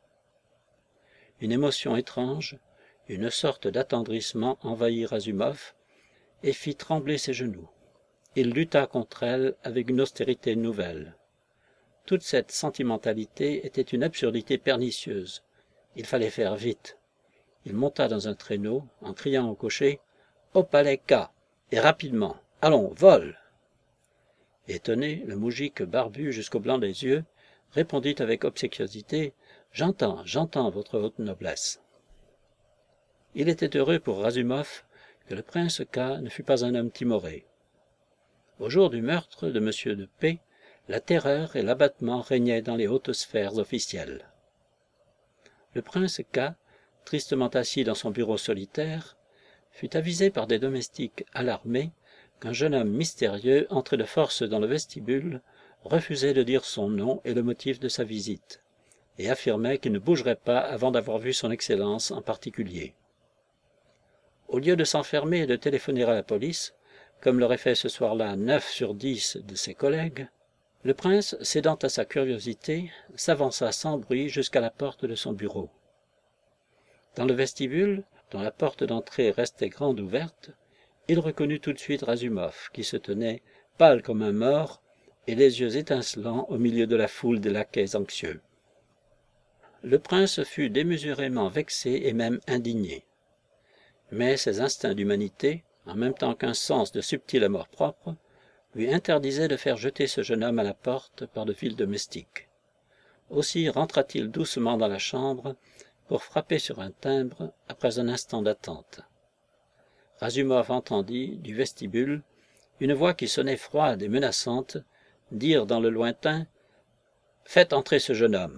Une émotion étrange, une sorte d'attendrissement envahit Razumov, et fit trembler ses genoux. Il lutta contre elle avec une austérité nouvelle. Toute cette sentimentalité était une absurdité pernicieuse. Il fallait faire vite. Il monta dans un traîneau, en criant au cocher « Au palais K !» et rapidement « Allons, vole !» Étonné, le moujik barbu jusqu'au blanc des yeux répondit avec obséquiosité « J'entends, j'entends, votre haute noblesse. » Il était heureux pour Razumov que le prince K ne fût pas un homme timoré. Au jour du meurtre de M de P, la terreur et l'abattement régnaient dans les hautes sphères officielles. Le prince K, tristement assis dans son bureau solitaire, fut avisé par des domestiques alarmés qu'un jeune homme mystérieux entré de force dans le vestibule refusait de dire son nom et le motif de sa visite, et affirmait qu'il ne bougerait pas avant d'avoir vu son Excellence en particulier. Au lieu de s'enfermer et de téléphoner à la police, comme l'auraient fait ce soir-là neuf sur dix de ses collègues, le prince, cédant à sa curiosité, s'avança sans bruit jusqu'à la porte de son bureau. Dans le vestibule, dont la porte d'entrée restait grande ouverte, il reconnut tout de suite Razumov, qui se tenait, pâle comme un mort, et les yeux étincelants au milieu de la foule des laquais anxieux. Le prince fut démesurément vexé et même indigné. Mais ses instincts d'humanité, en même temps qu'un sens de subtil amour-propre, lui interdisaient de faire jeter ce jeune homme à la porte par de vils domestiques. Aussi rentra-t-il doucement dans la chambre pour frapper sur un timbre après un instant d'attente. Razumov entendit, du vestibule, une voix qui sonnait froide et menaçante, dire dans le lointain « Faites entrer ce jeune homme ».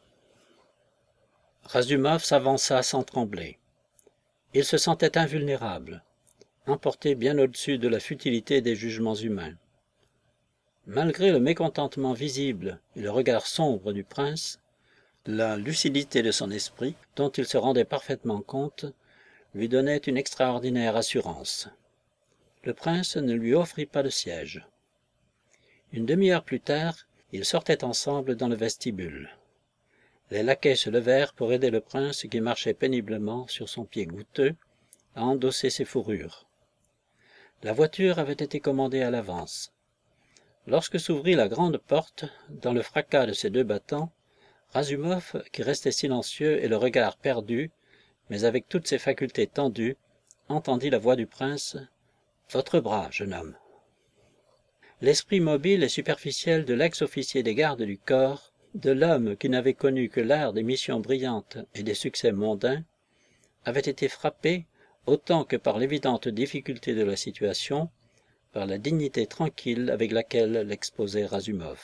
Razumov s'avança sans trembler. Il se sentait invulnérable, emporté bien au-dessus de la futilité des jugements humains. Malgré le mécontentement visible et le regard sombre du prince, la lucidité de son esprit, dont il se rendait parfaitement compte, lui donnait une extraordinaire assurance. Le prince ne lui offrit pas de siège. Une demi-heure plus tard, ils sortaient ensemble dans le vestibule. Les laquais se levèrent pour aider le prince qui marchait péniblement sur son pied goutteux à endosser ses fourrures. La voiture avait été commandée à l'avance. Lorsque s'ouvrit la grande porte, dans le fracas de ses deux battants, Razumov, qui restait silencieux et le regard perdu, mais avec toutes ses facultés tendues, entendit la voix du prince « Votre bras, jeune homme ». L'esprit mobile et superficiel de l'ex-officier des gardes du corps, de l'homme qui n'avait connu que l'art des missions brillantes et des succès mondains, avait été frappé, autant que par l'évidente difficulté de la situation, par la dignité tranquille avec laquelle l'exposait Razumov.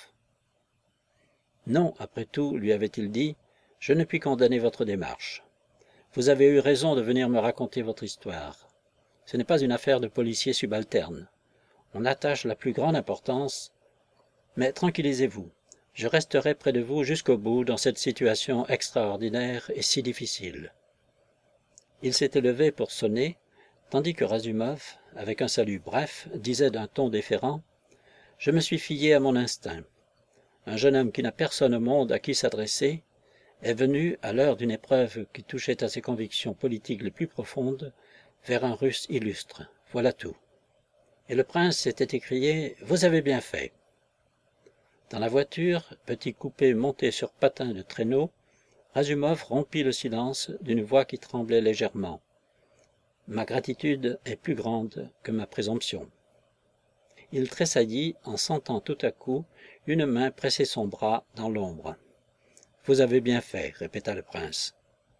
« Non, après tout, lui avait-il dit, je ne puis condamner votre démarche. Vous avez eu raison de venir me raconter votre histoire. Ce n'est pas une affaire de policier subalterne. On attache la plus grande importance, mais tranquillisez-vous, je resterai près de vous jusqu'au bout dans cette situation extraordinaire et si difficile. » Il s'était levé pour sonner, tandis que Razumov, avec un salut bref, disait d'un ton déférent « Je me suis fié à mon instinct. Un jeune homme qui n'a personne au monde à qui s'adresser est venu, à l'heure d'une épreuve qui touchait à ses convictions politiques les plus profondes, vers un Russe illustre. Voilà tout. » Et le prince s'était écrié « Vous avez bien fait ». Dans la voiture, petit coupé monté sur patins de traîneau, Razumov rompit le silence d'une voix qui tremblait légèrement. « Ma gratitude est plus grande que ma présomption. » Il tressaillit en sentant tout à coup une main presser son bras dans l'ombre. « Vous avez bien fait, » répéta le prince.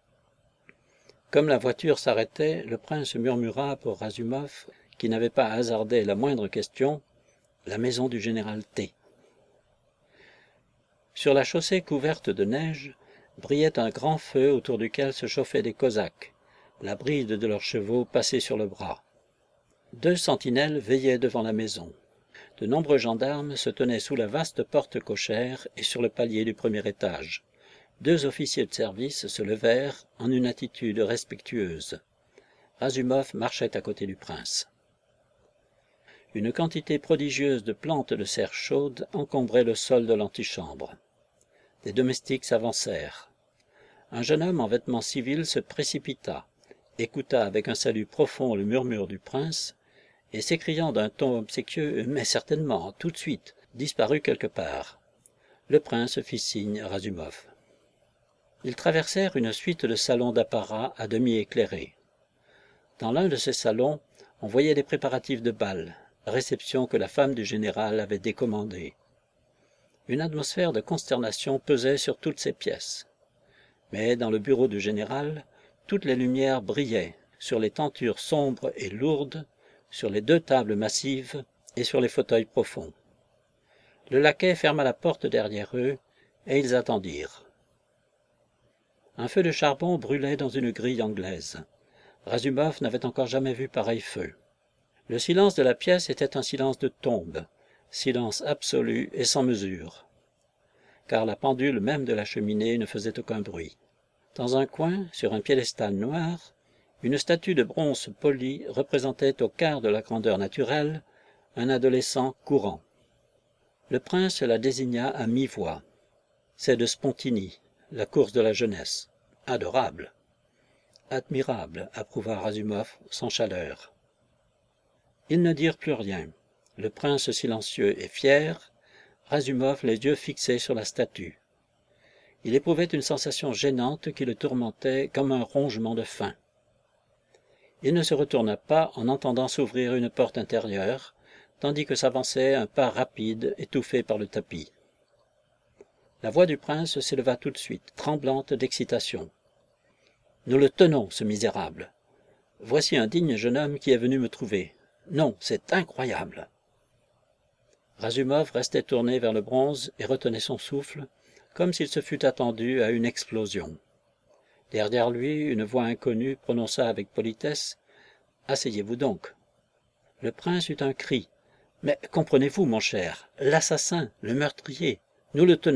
Comme la voiture s'arrêtait, le prince murmura pour Razumov, qui n'avait pas hasardé la moindre question, « La maison du général T. » Sur la chaussée couverte de neige, brillait un grand feu autour duquel se chauffaient des Cosaques, la bride de leurs chevaux passée sur le bras. Deux sentinelles veillaient devant la maison. De nombreux gendarmes se tenaient sous la vaste porte cochère et sur le palier du premier étage. Deux officiers de service se levèrent en une attitude respectueuse. Razumov marchait à côté du prince. Une quantité prodigieuse de plantes de serre chaude encombrait le sol de l'antichambre. Des domestiques s'avancèrent. Un jeune homme en vêtements civils se précipita, écouta avec un salut profond le murmure du prince, et s'écriant d'un ton obséquieux « Mais certainement, tout de suite !» disparut quelque part. Le prince fit signe à Razumov. Ils traversèrent une suite de salons d'apparat à demi éclairés. Dans l'un de ces salons, on voyait des préparatifs de bal, réception que la femme du général avait décommandée. Une atmosphère de consternation pesait sur toutes ces pièces. Mais dans le bureau du général, toutes les lumières brillaient, sur les tentures sombres et lourdes, sur les deux tables massives et sur les fauteuils profonds. Le laquais ferma la porte derrière eux, et ils attendirent. Un feu de charbon brûlait dans une grille anglaise. Razumov n'avait encore jamais vu pareil feu. Le silence de la pièce était un silence de tombe, silence absolu et sans mesure, car la pendule même de la cheminée ne faisait aucun bruit. Dans un coin, sur un piédestal noir, une statue de bronze poli représentait au quart de la grandeur naturelle un adolescent courant. Le prince la désigna à mi-voix. « C'est de Spontini, la course de la jeunesse. Adorable. »« Admirable, » approuva Razumov sans chaleur. Ils ne dirent plus rien. Le prince silencieux et fier, Razumov les yeux fixés sur la statue. Il éprouvait une sensation gênante qui le tourmentait comme un rongement de faim. Il ne se retourna pas en entendant s'ouvrir une porte intérieure, tandis que s'avançait un pas rapide, étouffé par le tapis. La voix du prince s'éleva tout de suite, tremblante d'excitation. « Nous le tenons, ce misérable. Voici un digne jeune homme qui est venu me trouver. Non, c'est incroyable !» Razumov restait tourné vers le bronze et retenait son souffle, comme s'il se fût attendu à une explosion. Derrière lui, une voix inconnue prononça avec politesse « Asseyez-vous donc !» Le prince eut un cri. « Mais comprenez-vous, mon cher, l'assassin, le meurtrier, nous le tenons !»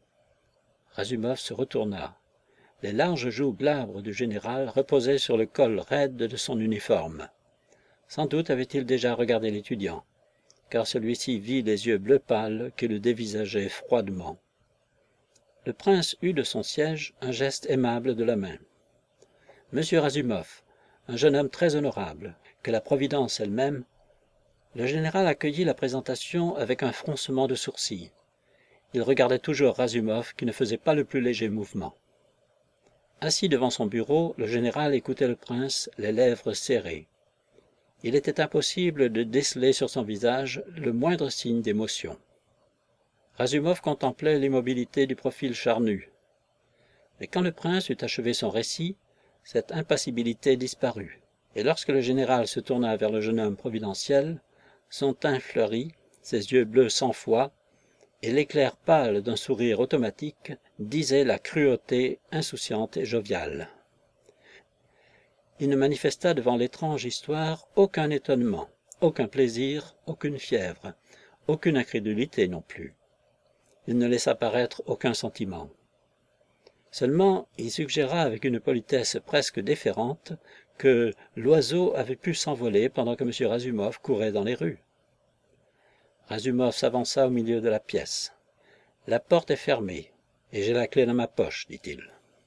Razumov se retourna. Les larges joues glabres du général reposaient sur le col raide de son uniforme. Sans doute avait-il déjà regardé l'étudiant, car celui-ci vit les yeux bleu pâle qui le dévisageaient froidement. Le prince eut de son siège un geste aimable de la main. « Monsieur Razumov, un jeune homme très honorable, que la Providence elle-même... » Le général accueillit la présentation avec un froncement de sourcils. Il regardait toujours Razumov qui ne faisait pas le plus léger mouvement. Assis devant son bureau, le général écoutait le prince, les lèvres serrées. Il était impossible de déceler sur son visage le moindre signe d'émotion. Razumov contemplait l'immobilité du profil charnu. Mais quand le prince eut achevé son récit, cette impassibilité disparut, et lorsque le général se tourna vers le jeune homme providentiel, son teint fleuri, ses yeux bleus sans foi, et l'éclair pâle d'un sourire automatique disaient la cruauté insouciante et joviale. Il ne manifesta devant l'étrange histoire aucun étonnement, aucun plaisir, aucune fièvre, aucune incrédulité non plus. Il ne laissa paraître aucun sentiment. Seulement, il suggéra avec une politesse presque déférente que l'oiseau avait pu s'envoler pendant que M. Razumov courait dans les rues. Razumov s'avança au milieu de la pièce. « La porte est fermée, et j'ai la clé dans ma poche, dit-il. »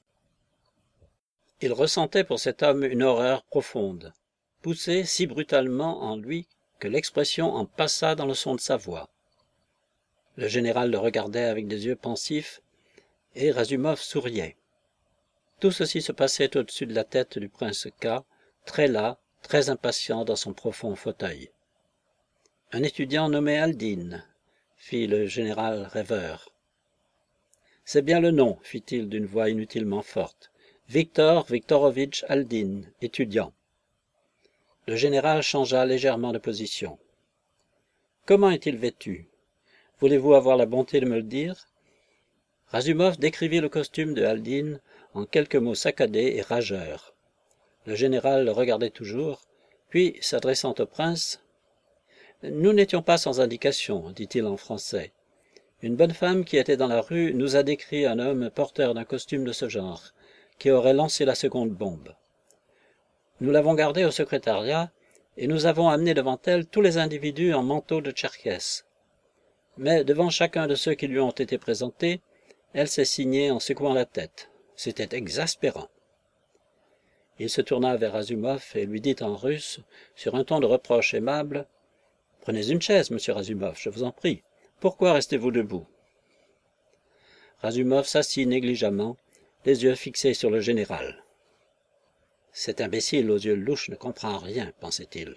Il ressentait pour cet homme une horreur profonde, poussée si brutalement en lui que l'expression en passa dans le son de sa voix. Le général le regardait avec des yeux pensifs, et Razumov souriait. Tout ceci se passait au-dessus de la tête du prince K, très las, très impatient dans son profond fauteuil. « Un étudiant nommé Aldine, » fit le général rêveur. « C'est bien le nom, » fit-il d'une voix inutilement forte. « Victor Viktorovitch Aldine, étudiant. » Le général changea légèrement de position. « Comment est-il vêtu? Voulez-vous avoir la bonté de me le dire ?» Razumov décrivit le costume de Aldine en quelques mots saccadés et rageurs. Le général le regardait toujours, puis, s'adressant au prince, « Nous n'étions pas sans indication, dit-il en français. Une bonne femme qui était dans la rue nous a décrit un homme porteur d'un costume de ce genre, qui aurait lancé la seconde bombe. Nous l'avons gardée au secrétariat, et nous avons amené devant elle tous les individus en manteau de tcherkesse. Mais devant chacun de ceux qui lui ont été présentés, elle s'est signée en secouant la tête. C'était exaspérant. Il se tourna vers Razumov et lui dit en russe, sur un ton de reproche aimable, « Prenez une chaise, monsieur Razumov, je vous en prie. Pourquoi restez-vous debout ?» Razumov s'assit négligemment, les yeux fixés sur le général. « Cet imbécile aux yeux louches ne comprend rien, pensait-il.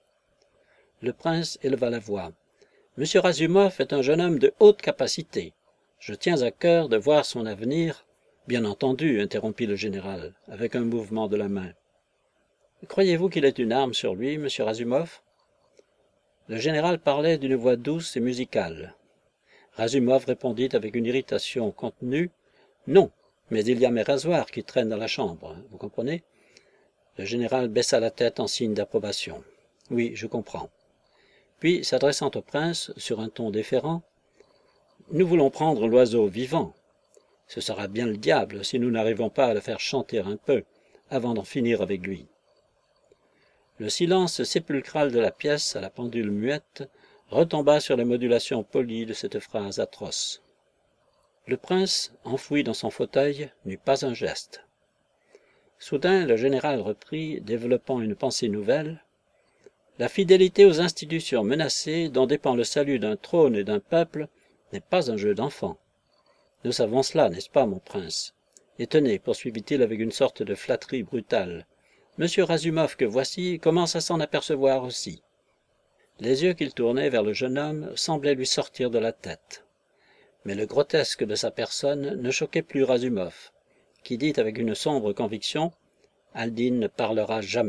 Le prince éleva la voix. « Monsieur Razumov est un jeune homme de haute capacité. Je tiens à cœur de voir son avenir. » « Bien entendu, interrompit le général, avec un mouvement de la main. Croyez-vous qu'il ait une arme sur lui, monsieur Razumov ? Le général parlait d'une voix douce et musicale. Razumov répondit avec une irritation contenue. Non, mais il y a mes rasoirs qui traînent dans la chambre, vous comprenez ? Le général baissa la tête en signe d'approbation. Oui, je comprends. Puis, s'adressant au prince, sur un ton déférent, nous voulons prendre l'oiseau vivant. Ce sera bien le diable si nous n'arrivons pas à le faire chanter un peu, avant d'en finir avec lui. Le silence sépulcral de la pièce, à la pendule muette, retomba sur les modulations polies de cette phrase atroce. Le prince, enfoui dans son fauteuil, n'eut pas un geste. Soudain, le général reprit, développant une pensée nouvelle. La fidélité aux institutions menacées, dont dépend le salut d'un trône et d'un peuple, n'est pas un jeu d'enfant. Nous savons cela, n'est-ce pas, mon prince? Et tenez, poursuivit-il avec une sorte de flatterie brutale, Monsieur Razumov que voici commence à s'en apercevoir aussi. Les yeux qu'il tournait vers le jeune homme semblaient lui sortir de la tête. Mais le grotesque de sa personne ne choquait plus Razumov, qui dit avec une sombre conviction « Aldine ne parlera jamais ».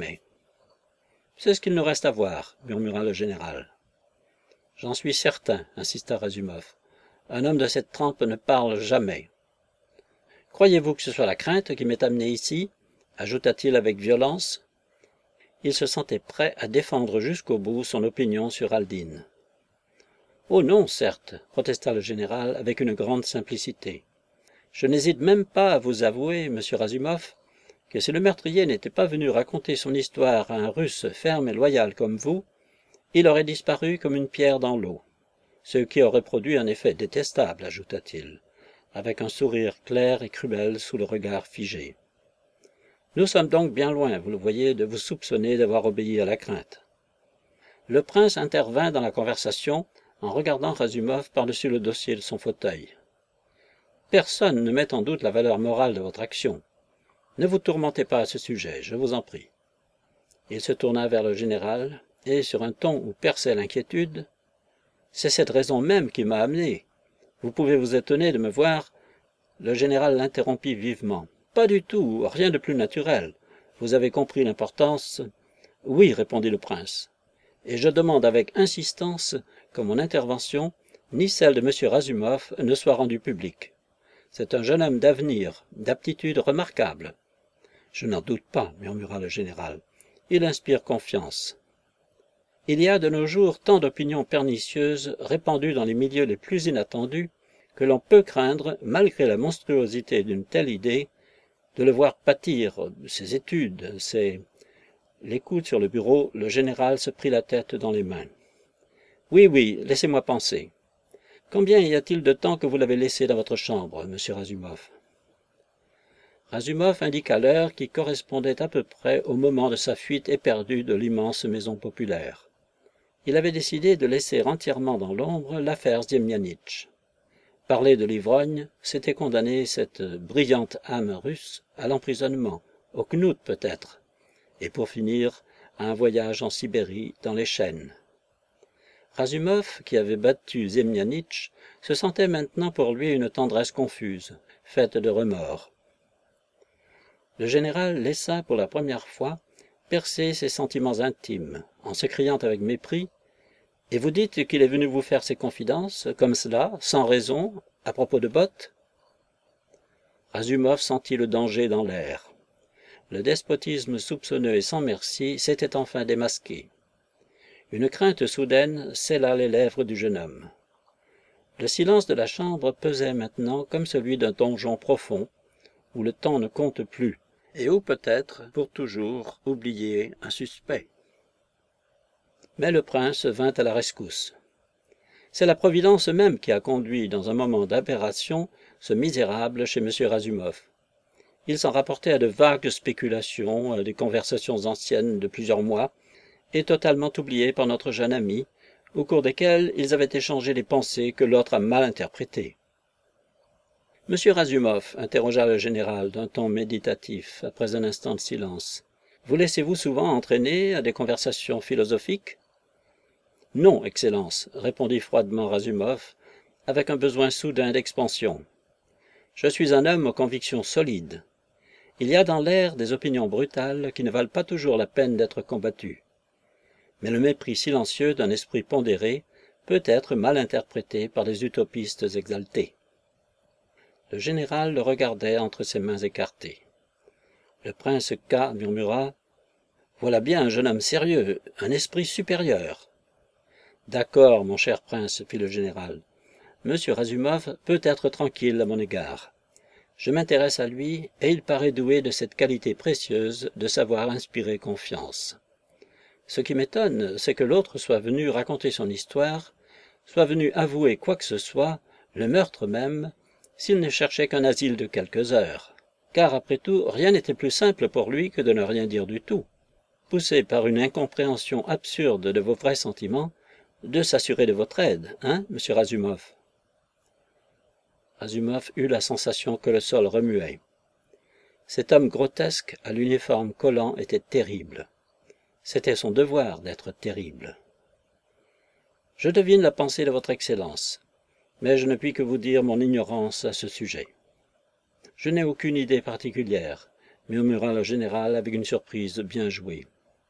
« C'est ce qu'il nous reste à voir, » murmura le général. « J'en suis certain, » insista Razumov. « Un homme de cette trempe ne parle jamais. »« Croyez-vous que ce soit la crainte qui m'ait amené ici » ajouta-t-il avec violence. Il se sentait prêt à défendre jusqu'au bout son opinion sur Aldine. « Oh non, certes, » protesta le général avec une grande simplicité. « Je n'hésite même pas à vous avouer, monsieur Razumov, que si le meurtrier n'était pas venu raconter son histoire à un Russe ferme et loyal comme vous, il aurait disparu comme une pierre dans l'eau, ce qui aurait produit un effet détestable, ajouta-t-il, avec un sourire clair et cruel sous le regard figé. Nous sommes donc bien loin, vous le voyez, de vous soupçonner d'avoir obéi à la crainte. Le prince intervint dans la conversation en regardant Razumov par-dessus le dossier de son fauteuil. Personne ne met en doute la valeur morale de votre action. Ne vous tourmentez pas à ce sujet, je vous en prie. Il se tourna vers le général, et sur un ton où perçait l'inquiétude, « C'est cette raison même qui m'a amené. Vous pouvez vous étonner de me voir. » Le général l'interrompit vivement. « Pas du tout, rien de plus naturel. Vous avez compris l'importance. »« Oui, répondit le prince. Et je demande avec insistance que mon intervention, ni celle de M. Razumov, ne soit rendue publique. C'est un jeune homme d'avenir, d'aptitude remarquable. »« Je n'en doute pas, murmura le général. Il inspire confiance. » Il y a de nos jours tant d'opinions pernicieuses répandues dans les milieux les plus inattendus que l'on peut craindre, malgré la monstruosité d'une telle idée, de le voir pâtir ses études, ses... Les coudes sur le bureau, le général se prit la tête dans les mains. « Oui, oui, laissez-moi penser. Combien y a-t-il de temps que vous l'avez laissé dans votre chambre, monsieur Razumov ?» Razumov indiqua l'heure qui correspondait à peu près au moment de sa fuite éperdue de l'immense maison populaire. Il avait décidé de laisser entièrement dans l'ombre l'affaire Ziemianitch. Parler de l'ivrogne, c'était condamner cette brillante âme russe à l'emprisonnement, au knout peut-être, et pour finir, à un voyage en Sibérie dans les chênes. Razumov, qui avait battu Ziemianitch, se sentait maintenant pour lui une tendresse confuse, faite de remords. Le général laissa pour la première fois percer ses sentiments intimes, en s'écriant avec mépris « Et vous dites qu'il est venu vous faire ses confidences, comme cela, sans raison, à propos de bottes ?» Razumov sentit le danger dans l'air. Le despotisme soupçonneux et sans merci s'était enfin démasqué. Une crainte soudaine scella les lèvres du jeune homme. Le silence de la chambre pesait maintenant comme celui d'un donjon profond, où le temps ne compte plus, et où peut-être, pour toujours, oublier un suspect. Mais le prince vint à la rescousse. C'est la providence même qui a conduit, dans un moment d'aberration, ce misérable chez M. Razumov. Il s'en rapportait à de vagues spéculations, à des conversations anciennes de plusieurs mois, et totalement oubliées par notre jeune ami, au cours desquelles ils avaient échangé les pensées que l'autre a mal interprétées. « Monsieur Razumov, interrogea le général d'un ton méditatif, après un instant de silence, vous laissez-vous souvent entraîner à des conversations philosophiques ?»« Non, Excellence, répondit froidement Razumov, avec un besoin soudain d'expansion. Je suis un homme aux convictions solides. Il y a dans l'air des opinions brutales qui ne valent pas toujours la peine d'être combattues. Mais le mépris silencieux d'un esprit pondéré peut être mal interprété par des utopistes exaltés. Le général le regardait entre ses mains écartées. Le prince K. murmura « Voilà bien un jeune homme sérieux, un esprit supérieur. »« D'accord, mon cher prince, fit le général. Monsieur Razumov peut être tranquille à mon égard. Je m'intéresse à lui et il paraît doué de cette qualité précieuse de savoir inspirer confiance. Ce qui m'étonne, c'est que l'autre soit venu raconter son histoire, soit venu avouer quoi que ce soit, le meurtre même, s'il ne cherchait qu'un asile de quelques heures. Car après tout, rien n'était plus simple pour lui que de ne rien dire du tout. Poussé par une incompréhension absurde de vos vrais sentiments, de s'assurer de votre aide, hein, monsieur Razumov? Razumov eut la sensation que le sol remuait. Cet homme grotesque à l'uniforme collant était terrible. C'était son devoir d'être terrible. Je devine la pensée de votre Excellence, mais je ne puis que vous dire mon ignorance à ce sujet. Je n'ai aucune idée particulière, murmura le général avec une surprise bien jouée.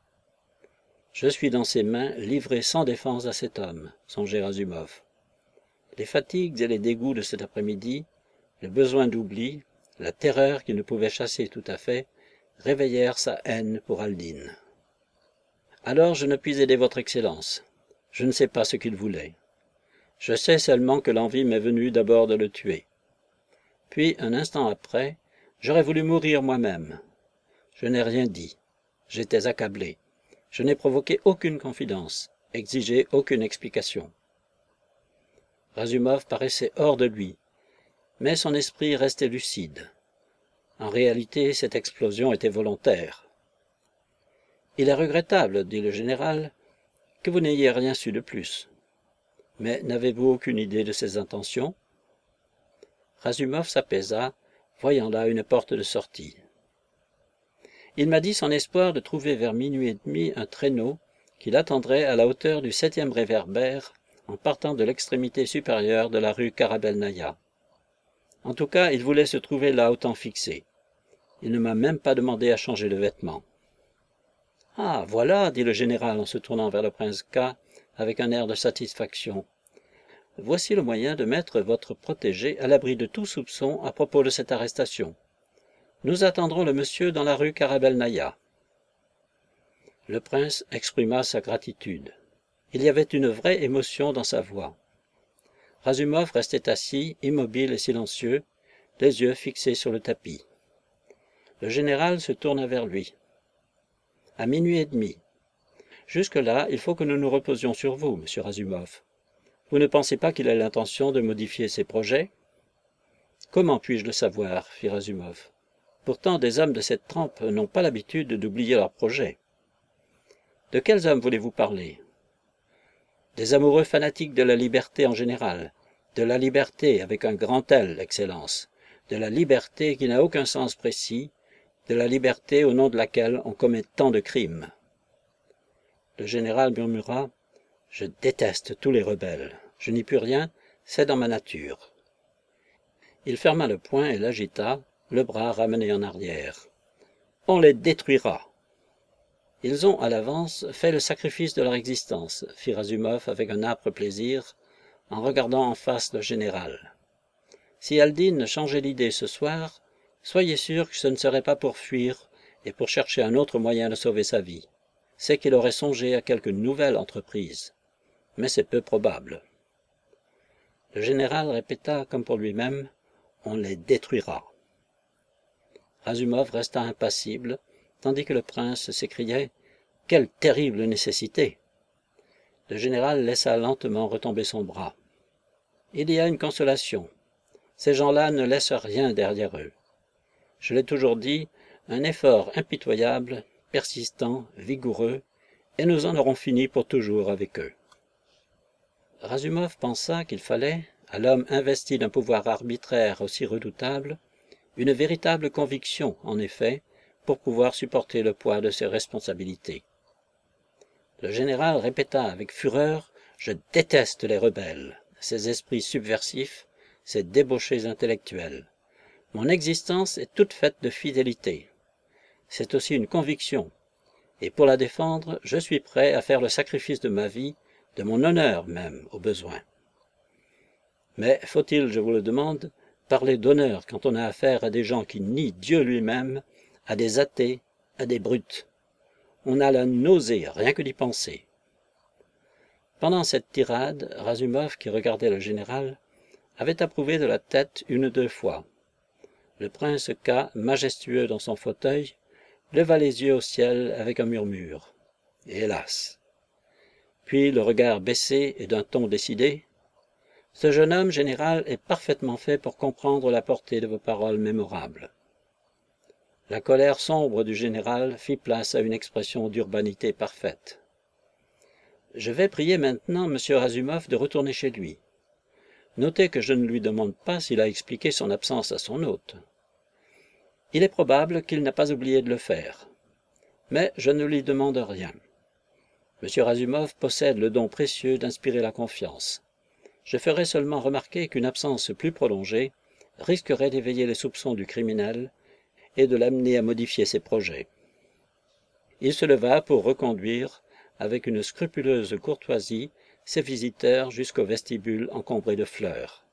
Je suis dans ses mains, livré sans défense à cet homme, songeait Razumov. Les fatigues et les dégoûts de cet après-midi, le besoin d'oubli, la terreur qu'il ne pouvait chasser tout à fait, réveillèrent sa haine pour Aldine. Alors je ne puis aider votre Excellence. Je ne sais pas ce qu'il voulait. Je sais seulement que l'envie m'est venue d'abord de le tuer. Puis, un instant après, j'aurais voulu mourir moi-même. Je n'ai rien dit. J'étais accablé. Je n'ai provoqué aucune confidence, exigé aucune explication. Razumov paraissait hors de lui, mais son esprit restait lucide. En réalité, cette explosion était volontaire. « Il est regrettable, dit le général, que vous n'ayez rien su de plus. Mais n'avez-vous aucune idée de ses intentions ?» Razumov s'apaisa, voyant là une porte de sortie. Il m'a dit son espoir de trouver vers minuit et demi un traîneau qui l'attendrait à la hauteur du septième réverbère en partant de l'extrémité supérieure de la rue Karabelnaya. En tout cas, il voulait se trouver là au temps fixé. Il ne m'a même pas demandé à changer de vêtements. « Ah, voilà, dit le général en se tournant vers le prince K avec un air de satisfaction. Voici le moyen de mettre votre protégé à l'abri de tout soupçon à propos de cette arrestation. Nous attendrons le monsieur dans la rue Karabelnaya. » Le prince exprima sa gratitude. Il y avait une vraie émotion dans sa voix. Razumov restait assis, immobile et silencieux, les yeux fixés sur le tapis. Le général se tourna vers lui. « À minuit et demi. Jusque-là, il faut que nous nous reposions sur vous, monsieur Razumov. Vous ne pensez pas qu'il a l'intention de modifier ses projets ?»« Comment puis-je le savoir ?» fit Razumov. « Pourtant, des hommes de cette trempe n'ont pas l'habitude d'oublier leurs projets. »« De quels hommes voulez-vous parler ?»« Des amoureux fanatiques de la liberté en général, de la liberté avec un grand L, Excellence, de la liberté qui n'a aucun sens précis, de la liberté au nom de laquelle on commet tant de crimes. » Le général murmura « Je déteste tous les rebelles. Je n'y puis rien, c'est dans ma nature. » Il ferma le poing et l'agita, le bras ramené en arrière. « On les détruira. » « Ils ont, à l'avance, fait le sacrifice de leur existence, » fit Razumov avec un âpre plaisir, en regardant en face le général. « Si Aldine changeait d'idée ce soir, soyez sûr que ce ne serait pas pour fuir et pour chercher un autre moyen de sauver sa vie. C'est qu'il aurait songé à quelque nouvelle entreprise. Mais c'est peu probable. » Le général répéta comme pour lui-même « On les détruira. » Razumov resta impassible, tandis que le prince s'écriait « Quelle terrible nécessité !» Le général laissa lentement retomber son bras. « Il y a une consolation. Ces gens-là ne laissent rien derrière eux. Je l'ai toujours dit, un effort impitoyable, persistant, vigoureux, et nous en aurons fini pour toujours avec eux. Razumov pensa qu'il fallait, à l'homme investi d'un pouvoir arbitraire aussi redoutable, une véritable conviction, en effet, pour pouvoir supporter le poids de ses responsabilités. Le général répéta avec fureur « Je déteste les rebelles, ces esprits subversifs, ces débauchés intellectuels. Mon existence est toute faite de fidélité. C'est aussi une conviction, et pour la défendre, je suis prêt à faire le sacrifice de ma vie, de mon honneur même, au besoin. Mais faut-il, je vous le demande, parler d'honneur quand on a affaire à des gens qui nient Dieu lui-même, à des athées, à des brutes? On a la nausée, rien que d'y penser. » Pendant cette tirade, Razumov, qui regardait le général, avait approuvé de la tête une ou deux fois. Le prince K, majestueux dans son fauteuil, leva les yeux au ciel avec un murmure. « Hélas !» Puis, le regard baissé et d'un ton décidé, « Ce jeune homme, général, est parfaitement fait pour comprendre la portée de vos paroles mémorables. » La colère sombre du général fit place à une expression d'urbanité parfaite. « Je vais prier maintenant M. Razumov de retourner chez lui. Notez que je ne lui demande pas s'il a expliqué son absence à son hôte. Il est probable qu'il n'a pas oublié de le faire. Mais je ne lui demande rien. M. Razumov possède le don précieux d'inspirer la confiance. Je ferai seulement remarquer qu'une absence plus prolongée risquerait d'éveiller les soupçons du criminel et de l'amener à modifier ses projets. » Il se leva pour reconduire, avec une scrupuleuse courtoisie, ses visiteurs jusqu'au vestibule encombré de fleurs.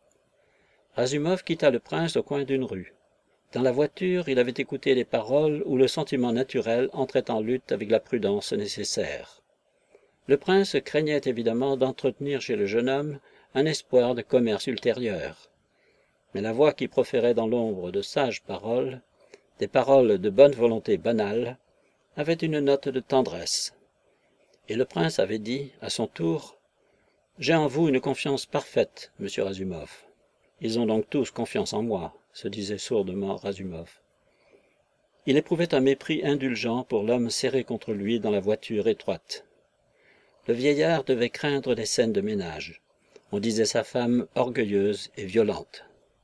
Razumov quitta le prince au coin d'une rue. Dans la voiture, il avait écouté les paroles où le sentiment naturel entrait en lutte avec la prudence nécessaire. Le prince craignait évidemment d'entretenir chez le jeune homme un espoir de commerce ultérieur. Mais la voix qui proférait dans l'ombre de sages paroles, des paroles de bonne volonté banale, avait une note de tendresse. Et le prince avait dit, à son tour, « J'ai en vous une confiance parfaite, monsieur Razumov. » « Ils ont donc tous confiance en moi, » se disait sourdement Razumov. Il éprouvait un mépris indulgent pour l'homme serré contre lui dans la voiture étroite. Le vieillard devait craindre des scènes de ménage. On disait sa femme orgueilleuse et violente.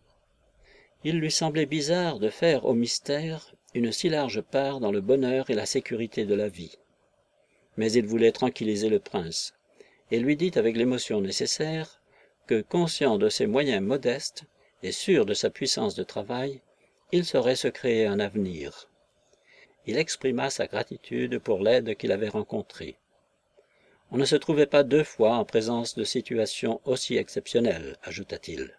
Il lui semblait bizarre de faire au mystère une si large part dans le bonheur et la sécurité de la vie. Mais il voulait tranquilliser le prince, et lui dit avec l'émotion nécessaire que, conscient de ses moyens modestes et sûr de sa puissance de travail, il saurait se créer un avenir. Il exprima sa gratitude pour l'aide qu'il avait rencontrée. On ne se trouvait pas deux fois en présence de situations aussi exceptionnelles, ajouta-t-il.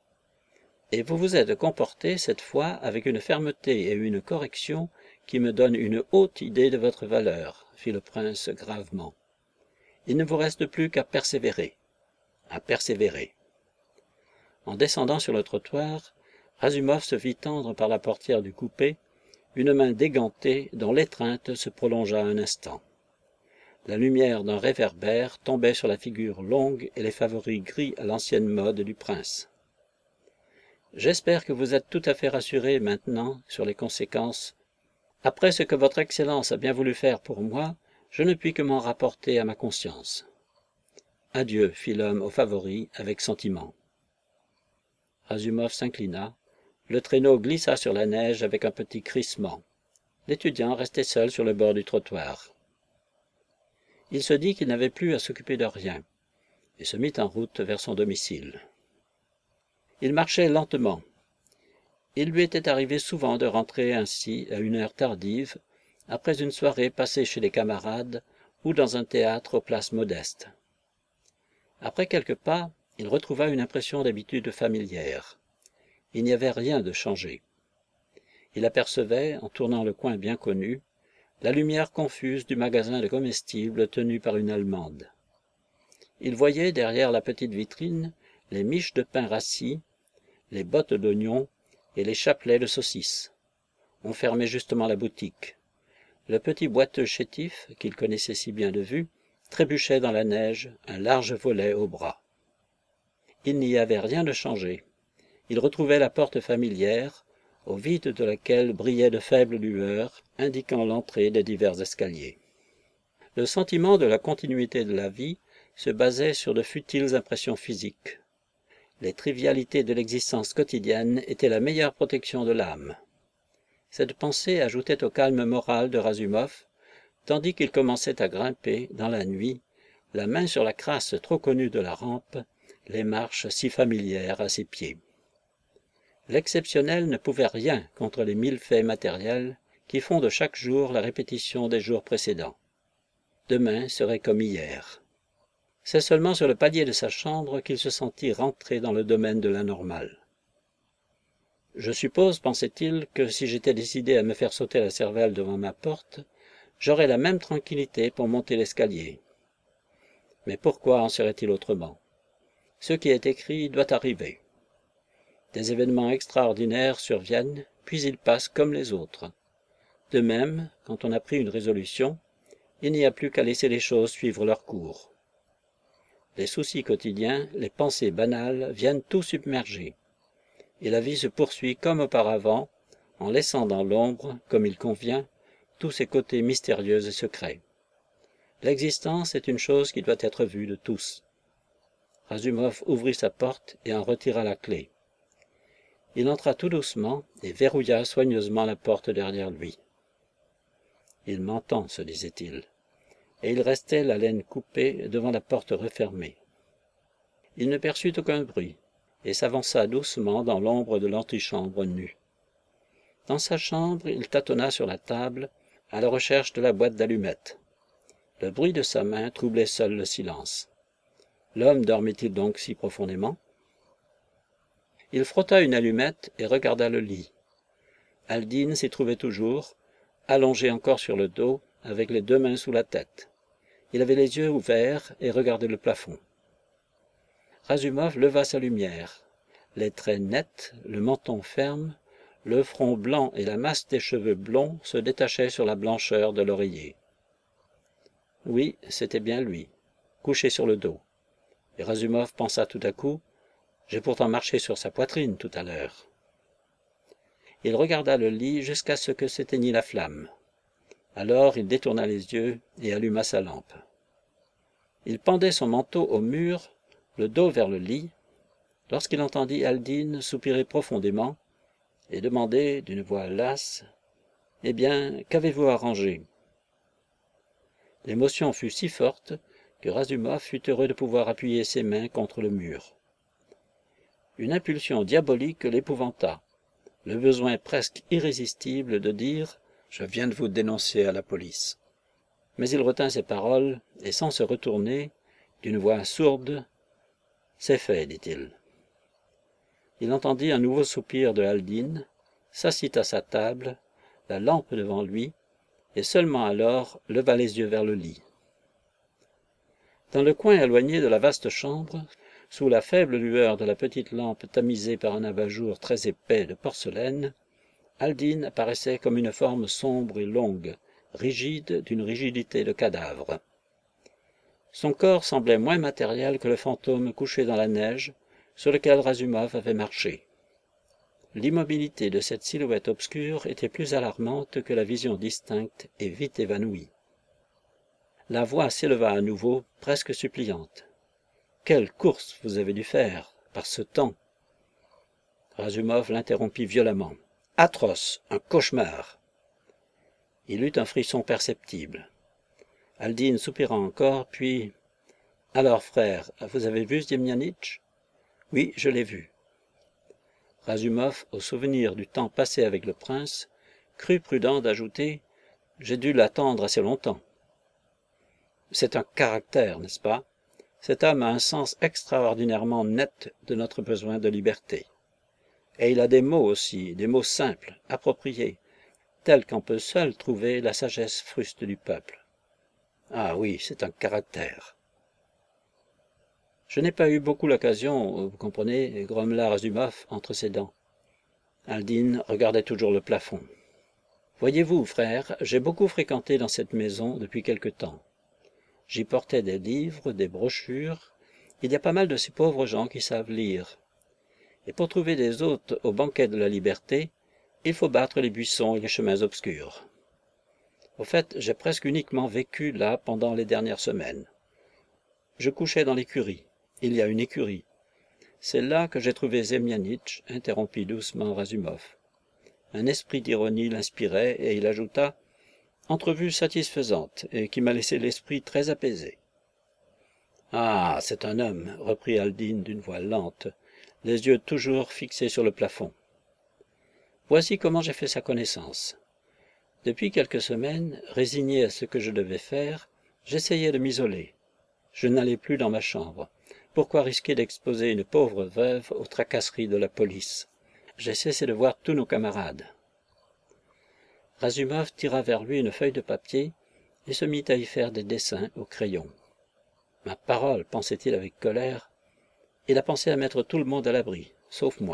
Et vous vous êtes comporté cette fois avec une fermeté et une correction qui me donnent une haute idée de votre valeur, fit le prince gravement. Il ne vous reste plus qu'à persévérer, à persévérer. En descendant sur le trottoir, Razumov se vit tendre par la portière du coupé une main dégantée dont l'étreinte se prolongea un instant. La lumière d'un réverbère tombait sur la figure longue et les favoris gris à l'ancienne mode du prince. « J'espère que vous êtes tout à fait rassuré maintenant sur les conséquences. Après ce que votre Excellence a bien voulu faire pour moi, je ne puis que m'en rapporter à ma conscience. » « Adieu, fit l'homme aux favoris avec sentiment. Razumov s'inclina. Le traîneau glissa sur la neige avec un petit crissement. L'étudiant restait seul sur le bord du trottoir. Il se dit qu'il n'avait plus à s'occuper de rien, et se mit en route vers son domicile. Il marchait lentement. Il lui était arrivé souvent de rentrer ainsi à une heure tardive, après une soirée passée chez des camarades ou dans un théâtre aux places modestes. Après quelques pas, il retrouva une impression d'habitude familière. Il n'y avait rien de changé. Il apercevait, en tournant le coin bien connu, la lumière confuse du magasin de comestibles tenu par une Allemande. Il voyait derrière la petite vitrine les miches de pain rassis, les bottes d'oignons et les chapelets de saucisses. On fermait justement la boutique. Le petit boiteux chétif, qu'il connaissait si bien de vue, trébuchait dans la neige, un large volet au bras. Il n'y avait rien de changé. Il retrouvait la porte familière, au vide de laquelle brillaient de faibles lueurs, indiquant l'entrée des divers escaliers. Le sentiment de la continuité de la vie se basait sur de futiles impressions physiques. Les trivialités de l'existence quotidienne étaient la meilleure protection de l'âme. Cette pensée ajoutait au calme moral de Razumov, tandis qu'il commençait à grimper, dans la nuit, la main sur la crasse trop connue de la rampe, les marches si familières à ses pieds. L'exceptionnel ne pouvait rien contre les mille faits matériels qui font de chaque jour la répétition des jours précédents. Demain serait comme hier. C'est seulement sur le palier de sa chambre qu'il se sentit rentrer dans le domaine de l'anormal. Je suppose, pensait-il, que si j'étais décidé à me faire sauter la cervelle devant ma porte, j'aurais la même tranquillité pour monter l'escalier. Mais pourquoi en serait-il autrement? Ce qui est écrit doit arriver. Des événements extraordinaires surviennent, puis ils passent comme les autres. De même, quand on a pris une résolution, il n'y a plus qu'à laisser les choses suivre leur cours. Les soucis quotidiens, les pensées banales viennent tout submerger, et la vie se poursuit comme auparavant, en laissant dans l'ombre, comme il convient, tous ses côtés mystérieux et secrets. L'existence est une chose qui doit être vue de tous. Razumov ouvrit sa porte et en retira la clé. Il entra tout doucement et verrouilla soigneusement la porte derrière lui. Il m'entend, se disait-il, et il restait la laine coupée devant la porte refermée. Il ne perçut aucun bruit et s'avança doucement dans l'ombre de l'antichambre nue. Dans sa chambre, il tâtonna sur la table à la recherche de la boîte d'allumettes. Le bruit de sa main troublait seul le silence. L'homme dormait-il donc si profondément? Il frotta une allumette et regarda le lit. Aldine s'y trouvait toujours, allongé encore sur le dos, avec les deux mains sous la tête. Il avait les yeux ouverts et regardait le plafond. Razumov leva sa lumière. Les traits nets, le menton ferme, le front blanc et la masse des cheveux blonds se détachaient sur la blancheur de l'oreiller. Oui, c'était bien lui, couché sur le dos. Et Razumov pensa tout à coup, « J'ai pourtant marché sur sa poitrine tout à l'heure. » Il regarda le lit jusqu'à ce que s'éteignît la flamme. Alors il détourna les yeux et alluma sa lampe. Il pendait son manteau au mur, le dos vers le lit, lorsqu'il entendit Aldine soupirer profondément et demander d'une voix lasse, « Eh bien, qu'avez-vous arrangé » L'émotion fut si forte que Razumov fut heureux de pouvoir appuyer ses mains contre le mur. Une impulsion diabolique l'épouvanta, le besoin presque irrésistible de dire « Je viens de vous dénoncer à la police ». Mais il retint ses paroles et sans se retourner, d'une voix sourde, « C'est fait, dit-il. » Il entendit un nouveau soupir de Aldine, s'assit à sa table, la lampe devant lui, et seulement alors leva les yeux vers le lit. Dans le coin éloigné de la vaste chambre, sous la faible lueur de la petite lampe tamisée par un abat-jour très épais de porcelaine, Aldine apparaissait comme une forme sombre et longue, rigide d'une rigidité de cadavre. Son corps semblait moins matériel que le fantôme couché dans la neige sur lequel Razumov avait marché. L'immobilité de cette silhouette obscure était plus alarmante que la vision distincte et vite évanouie. La voix s'éleva à nouveau, presque suppliante. « Quelle course vous avez dû faire, par ce temps !» Razumov l'interrompit violemment. « Atroce, un cauchemar !» Il eut un frisson perceptible. Aldine soupira encore, puis « Alors, frère, vous avez vu Ziemianitch ?»« Oui, je l'ai vu. » Razumov, au souvenir du temps passé avec le prince, crut prudent d'ajouter « J'ai dû l'attendre assez longtemps. » C'est un caractère, n'est-ce pas? Cet homme a un sens extraordinairement net de notre besoin de liberté. Et il a des mots aussi, des mots simples, appropriés, tels qu'on peut seul trouver la sagesse fruste du peuple. Ah oui, c'est un caractère. Je n'ai pas eu beaucoup l'occasion, vous comprenez, grommela Razumov entre ses dents. Aldine regardait toujours le plafond. Voyez-vous, frère, j'ai beaucoup fréquenté dans cette maison depuis quelque temps. J'y portais des livres, des brochures. Il y a pas mal de ces pauvres gens qui savent lire. Et pour trouver des hôtes au banquet de la liberté, il faut battre les buissons et les chemins obscurs. Au fait, j'ai presque uniquement vécu là pendant les dernières semaines. Je couchais dans l'écurie. Il y a une écurie. C'est là que j'ai trouvé Zemjanitch, interrompit doucement Razumov. Un esprit d'ironie l'inspirait, et il ajouta « Entrevue satisfaisante, et qui m'a laissé l'esprit très apaisé. »« Ah, c'est un homme, » reprit Aldine d'une voix lente, les yeux toujours fixés sur le plafond. « Voici comment j'ai fait sa connaissance. Depuis quelques semaines, résigné à ce que je devais faire, j'essayais de m'isoler. Je n'allais plus dans ma chambre. Pourquoi risquer d'exposer une pauvre veuve aux tracasseries de la police? J'ai cessé de voir tous nos camarades. » Razumov tira vers lui une feuille de papier et se mit à y faire des dessins au crayon. « Ma parole, pensait-il avec colère, il a pensé à mettre tout le monde à l'abri, sauf moi. »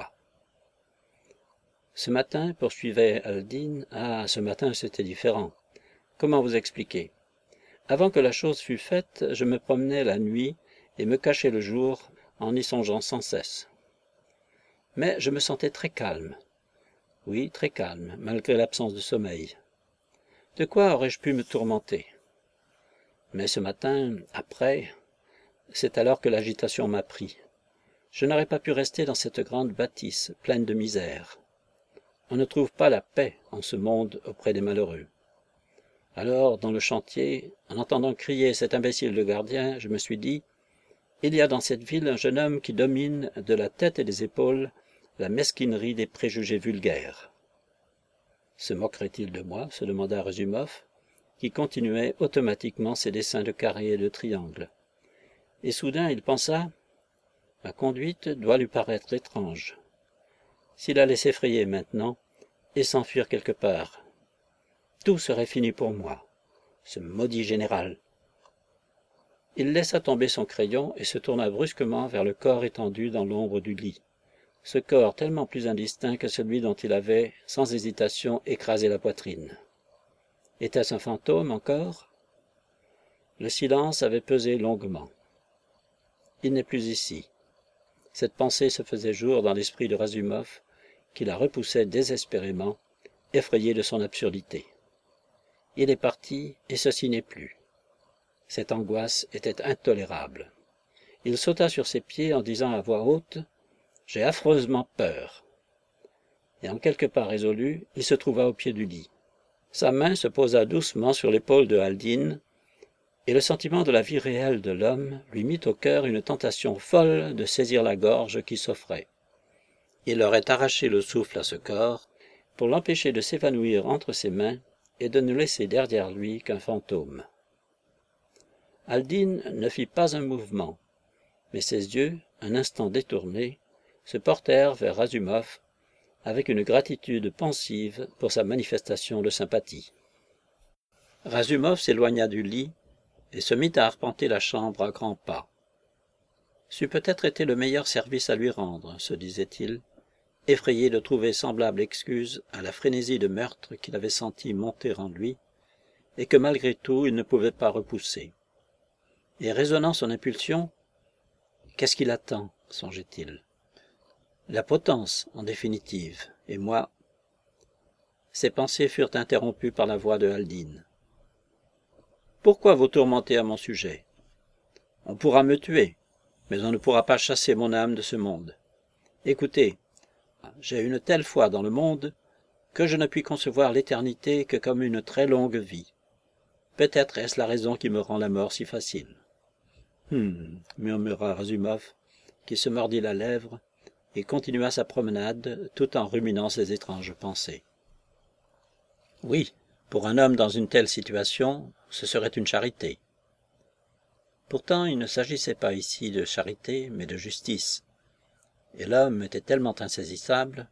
Ce matin, poursuivait Aldine, ah, ce matin c'était différent. Comment vous expliquer? Avant que la chose fût faite, je me promenais la nuit et me cachais le jour en y songeant sans cesse. Mais je me sentais très calme. Oui, très calme, malgré l'absence de sommeil. De quoi aurais-je pu me tourmenter? Mais ce matin, après, c'est alors que l'agitation m'a pris. Je n'aurais pas pu rester dans cette grande bâtisse, pleine de misère. On ne trouve pas la paix en ce monde auprès des malheureux. Alors, dans le chantier, en entendant crier cet imbécile de gardien, je me suis dit, il y a dans cette ville un jeune homme qui domine de la tête et des épaules la mesquinerie des préjugés vulgaires. Se moquerait-il de moi, se demanda Razumov, qui continuait automatiquement ses dessins de carrés et de triangles. Et soudain il pensa, ma conduite doit lui paraître étrange. S'il allait s'effrayer maintenant et s'enfuir quelque part, tout serait fini pour moi, ce maudit général. Il laissa tomber son crayon et se tourna brusquement vers le corps étendu dans l'ombre du lit, ce corps tellement plus indistinct que celui dont il avait, sans hésitation, écrasé la poitrine. Était-ce un fantôme encore? Le silence avait pesé longuement. Il n'est plus ici. Cette pensée se faisait jour dans l'esprit de Razumov, qui la repoussait désespérément, effrayé de son absurdité. Il est parti, et ceci n'est plus. Cette angoisse était intolérable. Il sauta sur ses pieds en disant à voix haute « J'ai affreusement peur !» Et en quelques pas résolus, il se trouva au pied du lit. Sa main se posa doucement sur l'épaule de Aldine, et le sentiment de la vie réelle de l'homme lui mit au cœur une tentation folle de saisir la gorge qui s'offrait. Il aurait arraché le souffle à ce corps pour l'empêcher de s'évanouir entre ses mains et de ne laisser derrière lui qu'un fantôme. Aldine ne fit pas un mouvement, mais ses yeux, un instant détournés, se portèrent vers Razumov avec une gratitude pensive pour sa manifestation de sympathie. Razumov s'éloigna du lit et se mit à arpenter la chambre à grands pas. C'eût peut-être été le meilleur service à lui rendre, se disait-il, effrayé de trouver semblable excuse à la frénésie de meurtre qu'il avait senti monter en lui, et que malgré tout il ne pouvait pas repousser. Et raisonnant son impulsion, qu'est-ce qu'il attend, songeait-il. La potence, en définitive, et moi. Ses pensées furent interrompues par la voix de Aldine. Pourquoi vous tourmentez à mon sujet? On pourra me tuer, mais on ne pourra pas chasser mon âme de ce monde. Écoutez, j'ai une telle foi dans le monde que je ne puis concevoir l'éternité que comme une très longue vie. Peut-être est-ce la raison qui me rend la mort si facile. Hum, murmura Razumov, qui se mordit la lèvre et continua sa promenade tout en ruminant ses étranges pensées. Oui, pour un homme dans une telle situation, ce serait une charité. Pourtant, il ne s'agissait pas ici de charité, mais de justice. Et l'homme était tellement insaisissable.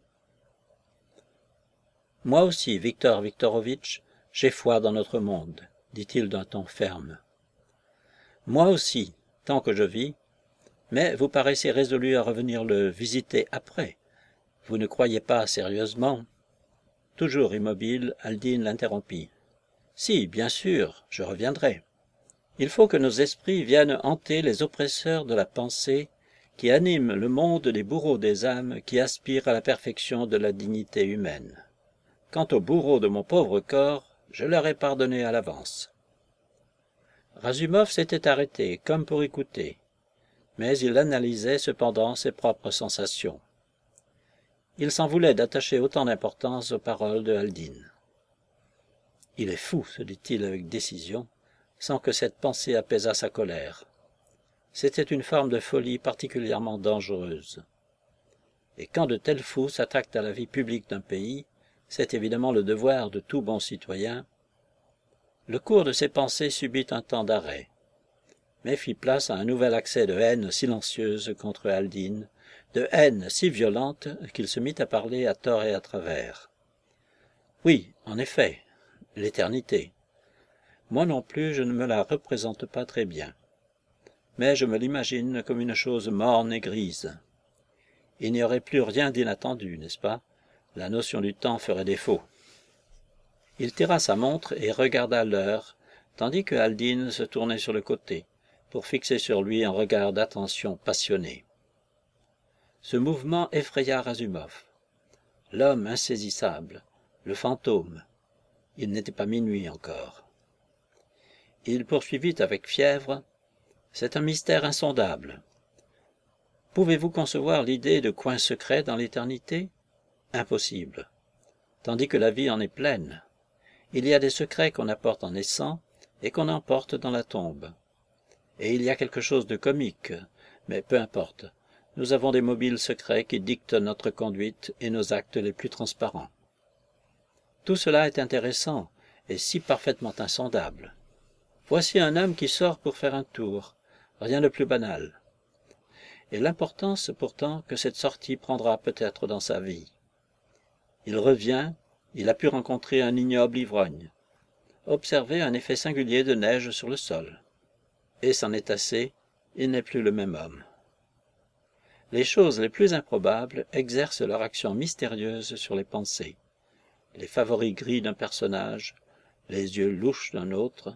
« Moi aussi, Victor Viktorovitch, j'ai foi dans notre monde, » dit-il d'un ton ferme. « Moi aussi, tant que je vis, mais vous paraissez résolu à revenir le visiter après. Vous ne croyez pas sérieusement ?» Toujours immobile, Aldine l'interrompit. « Si, bien sûr, je reviendrai. Il faut que nos esprits viennent hanter les oppresseurs de la pensée qui animent le monde des bourreaux des âmes qui aspirent à la perfection de la dignité humaine. Quant au bourreau de mon pauvre corps, je leur ai pardonné à l'avance. » Razumov s'était arrêté, comme pour écouter, mais il analysait cependant ses propres sensations. Il s'en voulait d'attacher autant d'importance aux paroles de Haldin. « Il est fou, » se dit-il avec décision, sans que cette pensée apaisât sa colère. C'était une forme de folie particulièrement dangereuse. Et quand de tels fous s'attaquent à la vie publique d'un pays, c'est évidemment le devoir de tout bon citoyen. Le cours de ses pensées subit un temps d'arrêt, mais fit place à un nouvel accès de haine silencieuse contre Haldin, de haine si violente qu'il se mit à parler à tort et à travers. Oui, en effet, l'éternité. Moi non plus, je ne me la représente pas très bien, mais je me l'imagine comme une chose morne et grise. Il n'y aurait plus rien d'inattendu, n'est-ce pas? La notion du temps ferait défaut. Il tira sa montre et regarda l'heure, tandis que Haldin se tournait sur le côté, pour fixer sur lui un regard d'attention passionnée. Ce mouvement effraya Razumov. L'homme insaisissable, le fantôme. Il n'était pas minuit encore. Il poursuivit avec fièvre. « C'est un mystère insondable. Pouvez-vous concevoir l'idée de coins secrets dans l'éternité? Impossible. Tandis que la vie en est pleine. Il y a des secrets qu'on apporte en naissant et qu'on emporte dans la tombe. Et il y a quelque chose de comique, mais peu importe. Nous avons des mobiles secrets qui dictent notre conduite et nos actes les plus transparents. Tout cela est intéressant et si parfaitement insondable. Voici un homme qui sort pour faire un tour, rien de plus banal. Et l'importance pourtant que cette sortie prendra peut-être dans sa vie. Il revient, il a pu rencontrer un ignoble ivrogne, observer un effet singulier de neige sur le sol. Et c'en est assez, il n'est plus le même homme. Les choses les plus improbables exercent leur action mystérieuse sur les pensées. Les favoris gris d'un personnage, les yeux louches d'un autre.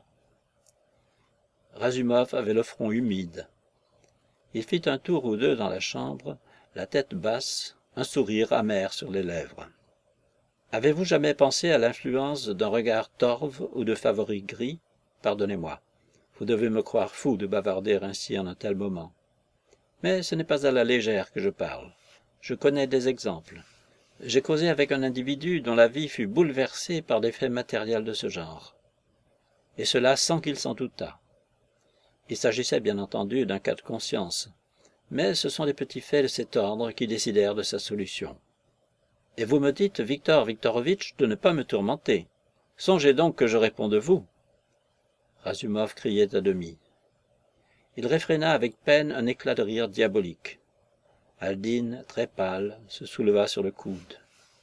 Razumov avait le front humide. Il fit un tour ou deux dans la chambre, la tête basse, un sourire amer sur les lèvres. « Avez-vous jamais pensé à l'influence d'un regard torve ou de favoris gris? Pardonnez-moi, vous devez me croire fou de bavarder ainsi en un tel moment. Mais ce n'est pas à la légère que je parle. Je connais des exemples. J'ai causé avec un individu dont la vie fut bouleversée par des faits matériels de ce genre. Et cela sans qu'il s'en doutât. Il s'agissait bien entendu d'un cas de conscience, mais ce sont des petits faits de cet ordre qui décidèrent de sa solution. Et vous me dites, Victor Viktorovitch, de ne pas me tourmenter. Songez donc que je réponds de vous. » Razumov criait à demi. Il réfréna avec peine un éclat de rire diabolique. Haldin, très pâle, se souleva sur le coude.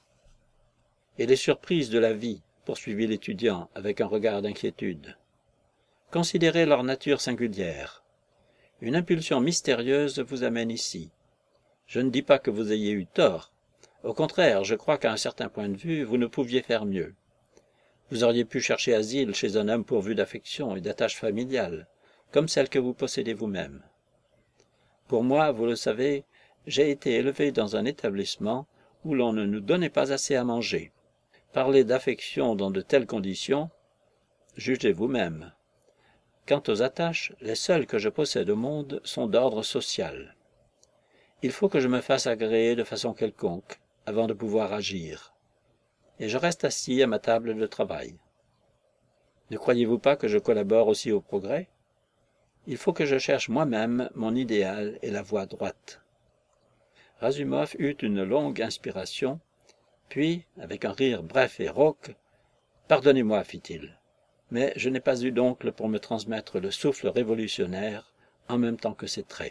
« Et les surprises de la vie, » poursuivit l'étudiant avec un regard d'inquiétude. « Considérez leur nature singulière. Une impulsion mystérieuse vous amène ici. Je ne dis pas que vous ayez eu tort. Au contraire, je crois qu'à un certain point de vue, vous ne pouviez faire mieux. Vous auriez pu chercher asile chez un homme pourvu d'affection et d'attaches familiales, comme celles que vous possédez vous-même. Pour moi, vous le savez, j'ai été élevé dans un établissement où l'on ne nous donnait pas assez à manger. Parler d'affection dans de telles conditions, jugez vous-même. Quant aux attaches, les seules que je possède au monde sont d'ordre social. Il faut que je me fasse agréer de façon quelconque, avant de pouvoir agir. Et je reste assis à ma table de travail. Ne croyez-vous pas que je collabore aussi au progrès? Il faut que je cherche moi-même mon idéal et la voie droite. » Razumov eut une longue inspiration, puis, avec un rire bref et rauque, « Pardonnez-moi, fit-il, mais je n'ai pas eu d'oncle pour me transmettre le souffle révolutionnaire en même temps que ses traits. »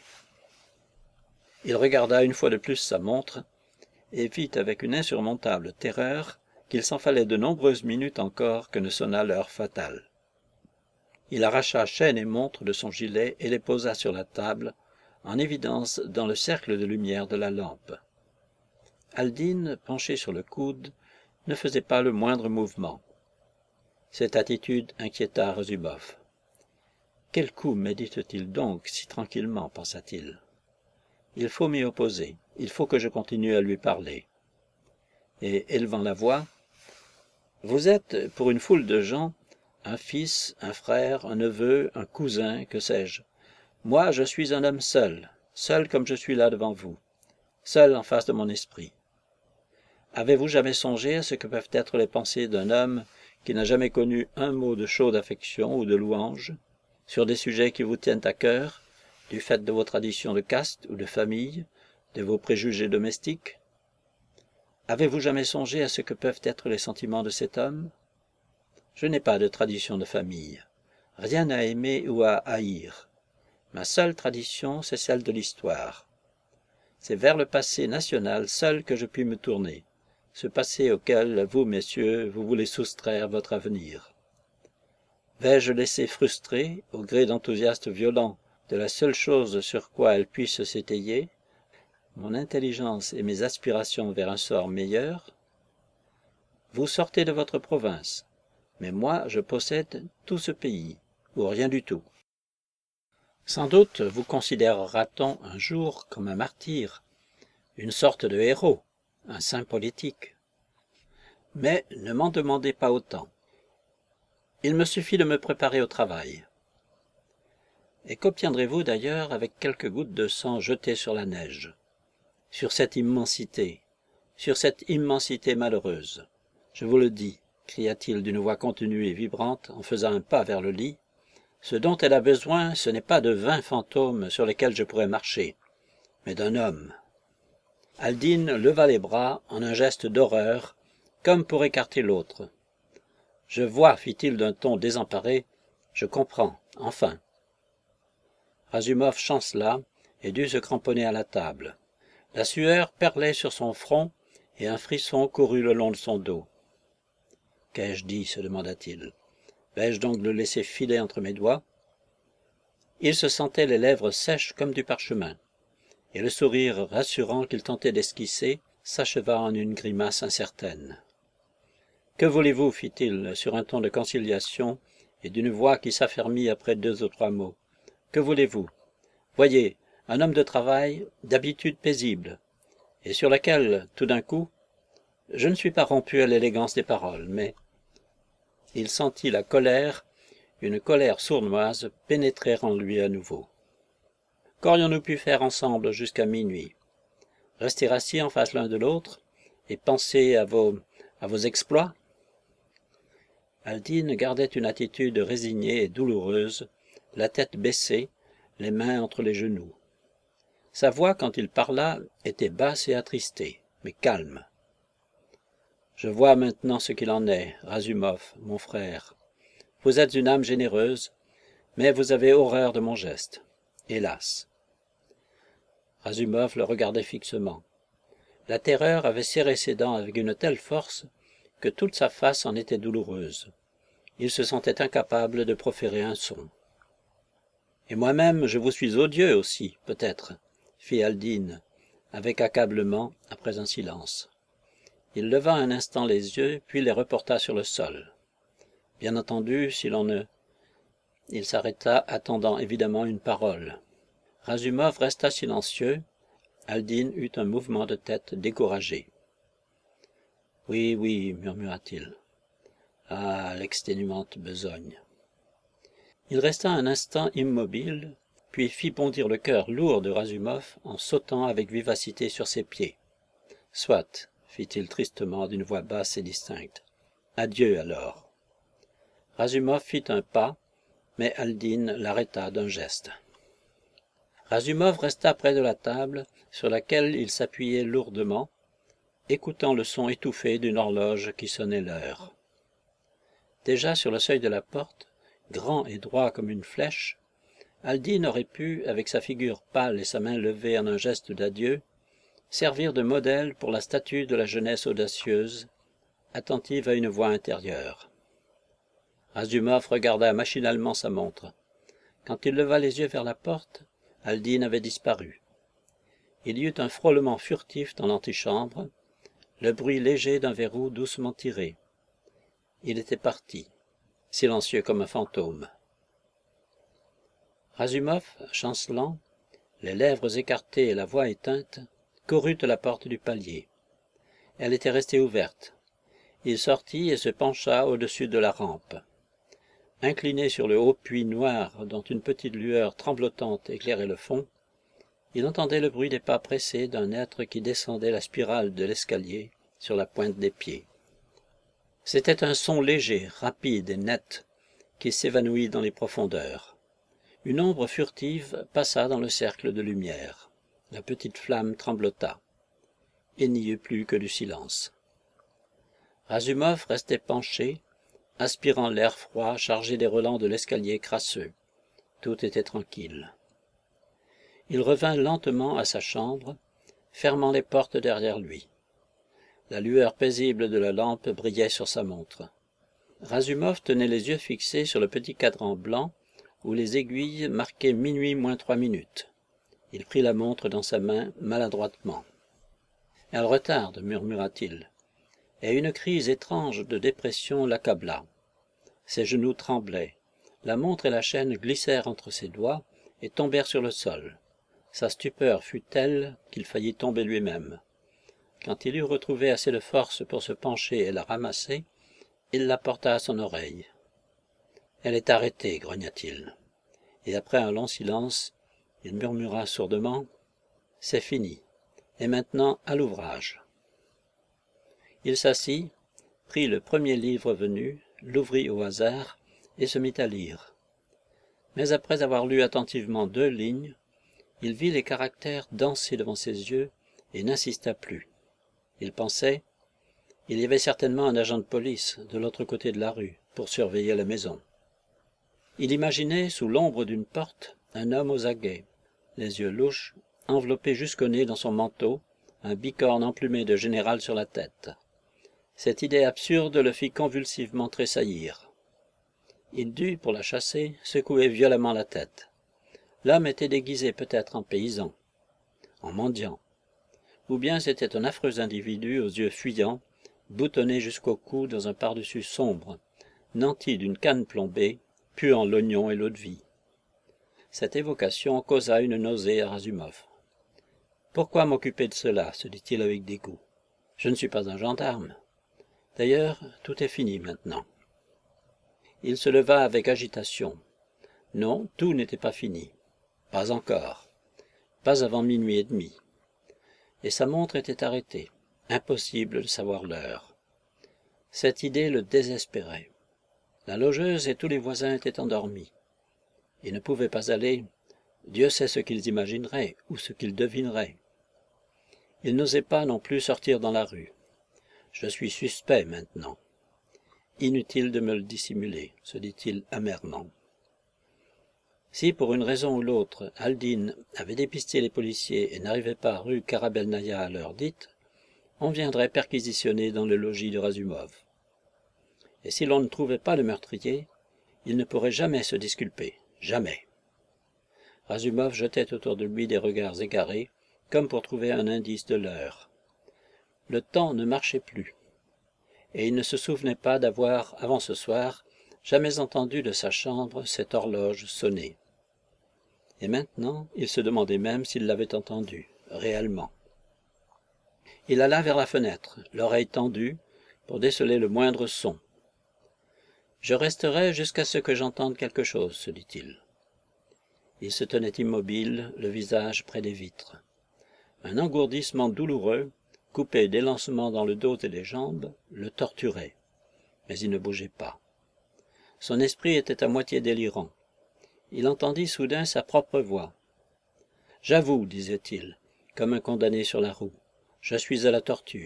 Il regarda une fois de plus sa montre, et vit avec une insurmontable terreur qu'il s'en fallait de nombreuses minutes encore que ne sonnât l'heure fatale. Il arracha chaîne et montre de son gilet et les posa sur la table, en évidence dans le cercle de lumière de la lampe. Haldin, penché sur le coude, ne faisait pas le moindre mouvement. Cette attitude inquiéta Razumov. « Quel coup médite-t-il donc si tranquillement, pensa-t-il. Il faut m'y opposer, il faut que je continue à lui parler. » Et, élevant la voix, Vous êtes, pour une foule de gens, un fils, un frère, un neveu, un cousin, que sais-je. Moi, je suis un homme seul, seul comme je suis là devant vous, seul en face de mon esprit. Avez-vous jamais songé à ce que peuvent être les pensées d'un homme qui n'a jamais connu un mot de chaude affection ou de louange, sur des sujets qui vous tiennent à cœur, du fait de vos traditions de caste ou de famille, de vos préjugés domestiques? Avez-vous jamais songé à ce que peuvent être les sentiments de cet homme? Je n'ai pas de tradition de famille, rien à aimer ou à haïr. Ma seule tradition, c'est celle de l'histoire. C'est vers le passé national seul que je puis me tourner, ce passé auquel, vous, messieurs, vous voulez soustraire votre avenir. Vais-je laisser frustrer, au gré d'enthousiastes violents, de la seule chose sur quoi elle puisse s'étayer, mon intelligence et mes aspirations vers un sort meilleur? Vous sortez de votre province, mais moi je possède tout ce pays, ou rien du tout. Sans doute vous considérera-t-on un jour comme un martyr, une sorte de héros, un saint politique. Mais ne m'en demandez pas autant. Il me suffit de me préparer au travail. Et qu'obtiendrez-vous d'ailleurs avec quelques gouttes de sang jetées sur la neige, sur cette immensité, sur cette immensité malheureuse? Je vous le dis, cria-t-il d'une voix contenue et vibrante en faisant un pas vers le lit, ce dont elle a besoin, ce n'est pas de vingt fantômes sur lesquels je pourrais marcher, mais d'un homme. Aldine leva les bras en un geste d'horreur, comme pour écarter l'autre. Je vois, fit-il d'un ton désemparé, je comprends, enfin. Razumov chancela et dut se cramponner à la table. La sueur perlait sur son front et un frisson courut le long de son dos. Qu'ai-je dit, se demanda-t-il. Vais-je donc le laisser filer entre mes doigts? Il se sentait les lèvres sèches comme du parchemin, et le sourire rassurant qu'il tentait d'esquisser s'acheva en une grimace incertaine. Que voulez-vous, fit-il, sur un ton de conciliation et d'une voix qui s'affermit après deux ou trois mots. Que voulez-vous? Voyez, un homme de travail, d'habitude paisible, et sur laquelle, tout d'un coup, je ne suis pas rompu à l'élégance des paroles, mais il sentit la colère, une colère sournoise, pénétrer en lui à nouveau. Qu'aurions-nous pu faire ensemble jusqu'à minuit? Rester assis en face l'un de l'autre et penser à vos, à vos exploits? Aldine gardait une attitude résignée et douloureuse, la tête baissée, les mains entre les genoux. Sa voix, quand il parla, était basse et attristée, mais calme. Je vois maintenant ce qu'il en est, Razumov, mon frère. Vous êtes une âme généreuse, mais vous avez horreur de mon geste. Hélas. Razumov le regardait fixement. La terreur avait serré ses dents avec une telle force que toute sa face en était douloureuse. Il se sentait incapable de proférer un son. « Et moi-même, je vous suis odieux aussi, peut-être, » fit Aldine, avec accablement, après un silence. Il leva un instant les yeux, puis les reporta sur le sol. Bien entendu, si l'on ne... Il s'arrêta, attendant évidemment une parole. Razumov resta silencieux. Aldine eut un mouvement de tête découragé. « Oui, oui, murmura-t-il. Ah, l'exténuante besogne. » Il resta un instant immobile, puis fit bondir le cœur lourd de Razumov en sautant avec vivacité sur ses pieds. « Soit, » fit-il tristement d'une voix basse et distincte. « Adieu, alors. » Razumov fit un pas, mais Aldine l'arrêta d'un geste. Razumov resta près de la table, sur laquelle il s'appuyait lourdement, écoutant le son étouffé d'une horloge qui sonnait l'heure. Déjà sur le seuil de la porte, grand et droit comme une flèche, Aldine aurait pu, avec sa figure pâle et sa main levée en un geste d'adieu, servir de modèle pour la statue de la jeunesse audacieuse, attentive à une voix intérieure. Razumov regarda machinalement sa montre. Quand il leva les yeux vers la porte, Aldine avait disparu. Il y eut un frôlement furtif dans l'antichambre, le bruit léger d'un verrou doucement tiré. Il était parti, silencieux comme un fantôme. Razumov, chancelant, les lèvres écartées et la voix éteinte, courut à la porte du palier. Elle était restée ouverte. Il sortit et se pencha au-dessus de la rampe. Incliné sur le haut puits noir dont une petite lueur tremblotante éclairait le fond, il entendait le bruit des pas pressés d'un être qui descendait la spirale de l'escalier sur la pointe des pieds. C'était un son léger, rapide et net, qui s'évanouit dans les profondeurs. Une ombre furtive passa dans le cercle de lumière. La petite flamme tremblota. Il n'y eut plus que du silence. Razumov restait penché, aspirant l'air froid chargé des relents de l'escalier crasseux. Tout était tranquille. Il revint lentement à sa chambre, fermant les portes derrière lui. La lueur paisible de la lampe brillait sur sa montre. Razumov tenait les yeux fixés sur le petit cadran blanc où les aiguilles marquaient minuit moins trois minutes. Il prit la montre dans sa main maladroitement. « Elle retarde, murmura-t-il, et une crise étrange de dépression l'accabla. Ses genoux tremblaient. La montre et la chaîne glissèrent entre ses doigts et tombèrent sur le sol. Sa stupeur fut telle qu'il faillit tomber lui-même. Quand il eut retrouvé assez de force pour se pencher et la ramasser, il la porta à son oreille. « Elle est arrêtée, grogna-t-il. Et après un long silence, il murmura sourdement « C'est fini. Et maintenant à l'ouvrage. » Il s'assit, prit le premier livre venu, l'ouvrit au hasard et se mit à lire. Mais après avoir lu attentivement deux lignes, il vit les caractères danser devant ses yeux et n'insista plus. Il pensait, il y avait certainement un agent de police de l'autre côté de la rue pour surveiller la maison. Il imaginait, sous l'ombre d'une porte, un homme aux aguets, les yeux louches, enveloppé jusqu'au nez dans son manteau, un bicorne emplumé de général sur la tête. Cette idée absurde le fit convulsivement tressaillir. Il dut, pour la chasser, secouer violemment la tête. L'homme était déguisé peut-être en paysan, en mendiant, ou bien c'était un affreux individu aux yeux fuyants, boutonné jusqu'au cou dans un pardessus sombre, nanti d'une canne plombée, puant l'oignon et l'eau-de-vie. Cette évocation causa une nausée à Razumov. « Pourquoi m'occuper de cela ?» se dit-il avec dégoût. « Je ne suis pas un gendarme. D'ailleurs, tout est fini maintenant. » Il se leva avec agitation. Non, tout n'était pas fini. Pas encore. Pas avant minuit et demi. Et sa montre était arrêtée. Impossible de savoir l'heure. Cette idée le désespérait. La logeuse et tous les voisins étaient endormis. Il ne pouvait pas aller. Dieu sait ce qu'ils imagineraient ou ce qu'ils devineraient. Il n'osait pas non plus sortir dans la rue. Je suis suspect maintenant. Inutile de me le dissimuler, se dit-il amèrement. Si, pour une raison ou l'autre, Aldine avait dépisté les policiers et n'arrivait pas rue Karabelnaya à l'heure dite, on viendrait perquisitionner dans le logis de Razumov. Et si l'on ne trouvait pas le meurtrier, il ne pourrait jamais se disculper, jamais. Razumov jetait autour de lui des regards égarés, comme pour trouver un indice de l'heure. Le temps ne marchait plus, et il ne se souvenait pas d'avoir, avant ce soir, jamais entendu de sa chambre cette horloge sonner. Et maintenant, il se demandait même s'il l'avait entendue, réellement. Il alla vers la fenêtre, l'oreille tendue, pour déceler le moindre son. « Je resterai jusqu'à ce que j'entende quelque chose, » se dit-il. Il se tenait immobile, le visage près des vitres. Un engourdissement douloureux, coupé d'élancements dans le dos et les jambes, le torturait, mais il ne bougeait pas. Son esprit était à moitié délirant. Il entendit soudain sa propre voix. « J'avoue, disait-il, comme un condamné sur la roue, je suis à la torture. »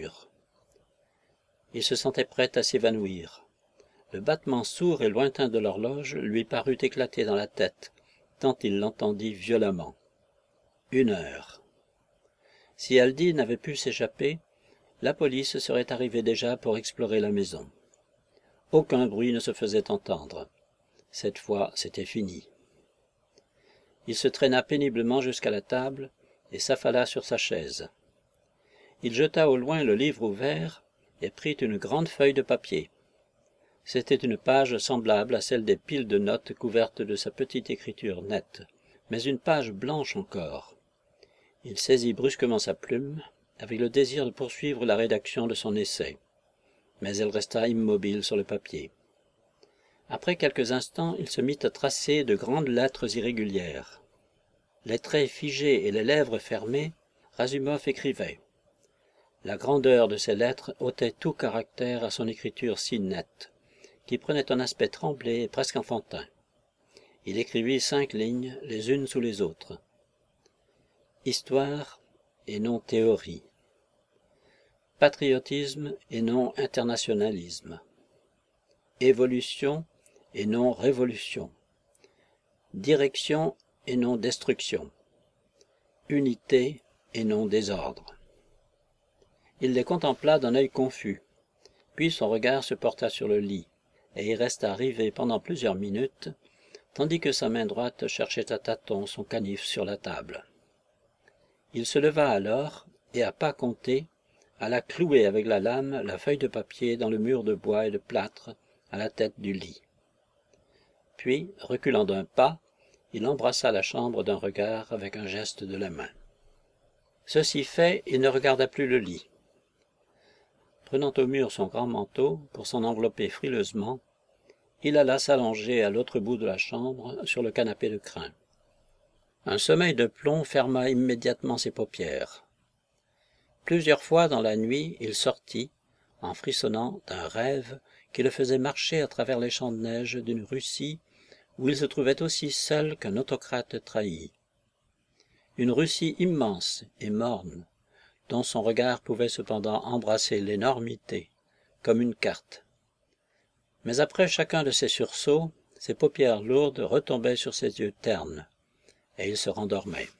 Il se sentait prêt à s'évanouir. Le battement sourd et lointain de l'horloge lui parut éclater dans la tête, tant il l'entendit violemment. Une heure. Si Aldine avait pu s'échapper, la police serait arrivée déjà pour explorer la maison. Aucun bruit ne se faisait entendre. Cette fois, c'était fini. Il se traîna péniblement jusqu'à la table et s'affala sur sa chaise. Il jeta au loin le livre ouvert et prit une grande feuille de papier. C'était une page semblable à celle des piles de notes couvertes de sa petite écriture nette, mais une page blanche encore. Il saisit brusquement sa plume, avec le désir de poursuivre la rédaction de son essai. mais elle resta immobile sur le papier. Après quelques instants, il se mit à tracer de grandes lettres irrégulières. Les traits figés et les lèvres fermées, Razumov écrivait. La grandeur de ces lettres ôtait tout caractère à son écriture si nette, qui prenait un aspect tremblé et presque enfantin. Il écrivit cinq lignes, les unes sous les autres. Histoire et non théorie. Patriotisme et non internationalisme. Évolution et non révolution. Direction et non destruction. Unité et non désordre. Il les contempla d'un œil confus, puis son regard se porta sur le lit, et y resta rivé pendant plusieurs minutes, tandis que sa main droite cherchait à tâtons son canif sur la table. Il se leva alors, et à pas comptés, alla clouer avec la lame la feuille de papier dans le mur de bois et de plâtre à la tête du lit. Puis, reculant d'un pas, il embrassa la chambre d'un regard avec un geste de la main. Ceci fait, il ne regarda plus le lit. Prenant au mur son grand manteau pour s'en envelopper frileusement, il alla s'allonger à l'autre bout de la chambre sur le canapé de crin. Un sommeil de plomb ferma immédiatement ses paupières. Plusieurs fois dans la nuit, il sortit, en frissonnant d'un rêve qui le faisait marcher à travers les champs de neige d'une Russie où il se trouvait aussi seul qu'un autocrate trahi. Une Russie immense et morne, dont son regard pouvait cependant embrasser l'énormité, comme une carte. Mais après chacun de ces sursauts, ses paupières lourdes retombaient sur ses yeux ternes, et il se rendormait.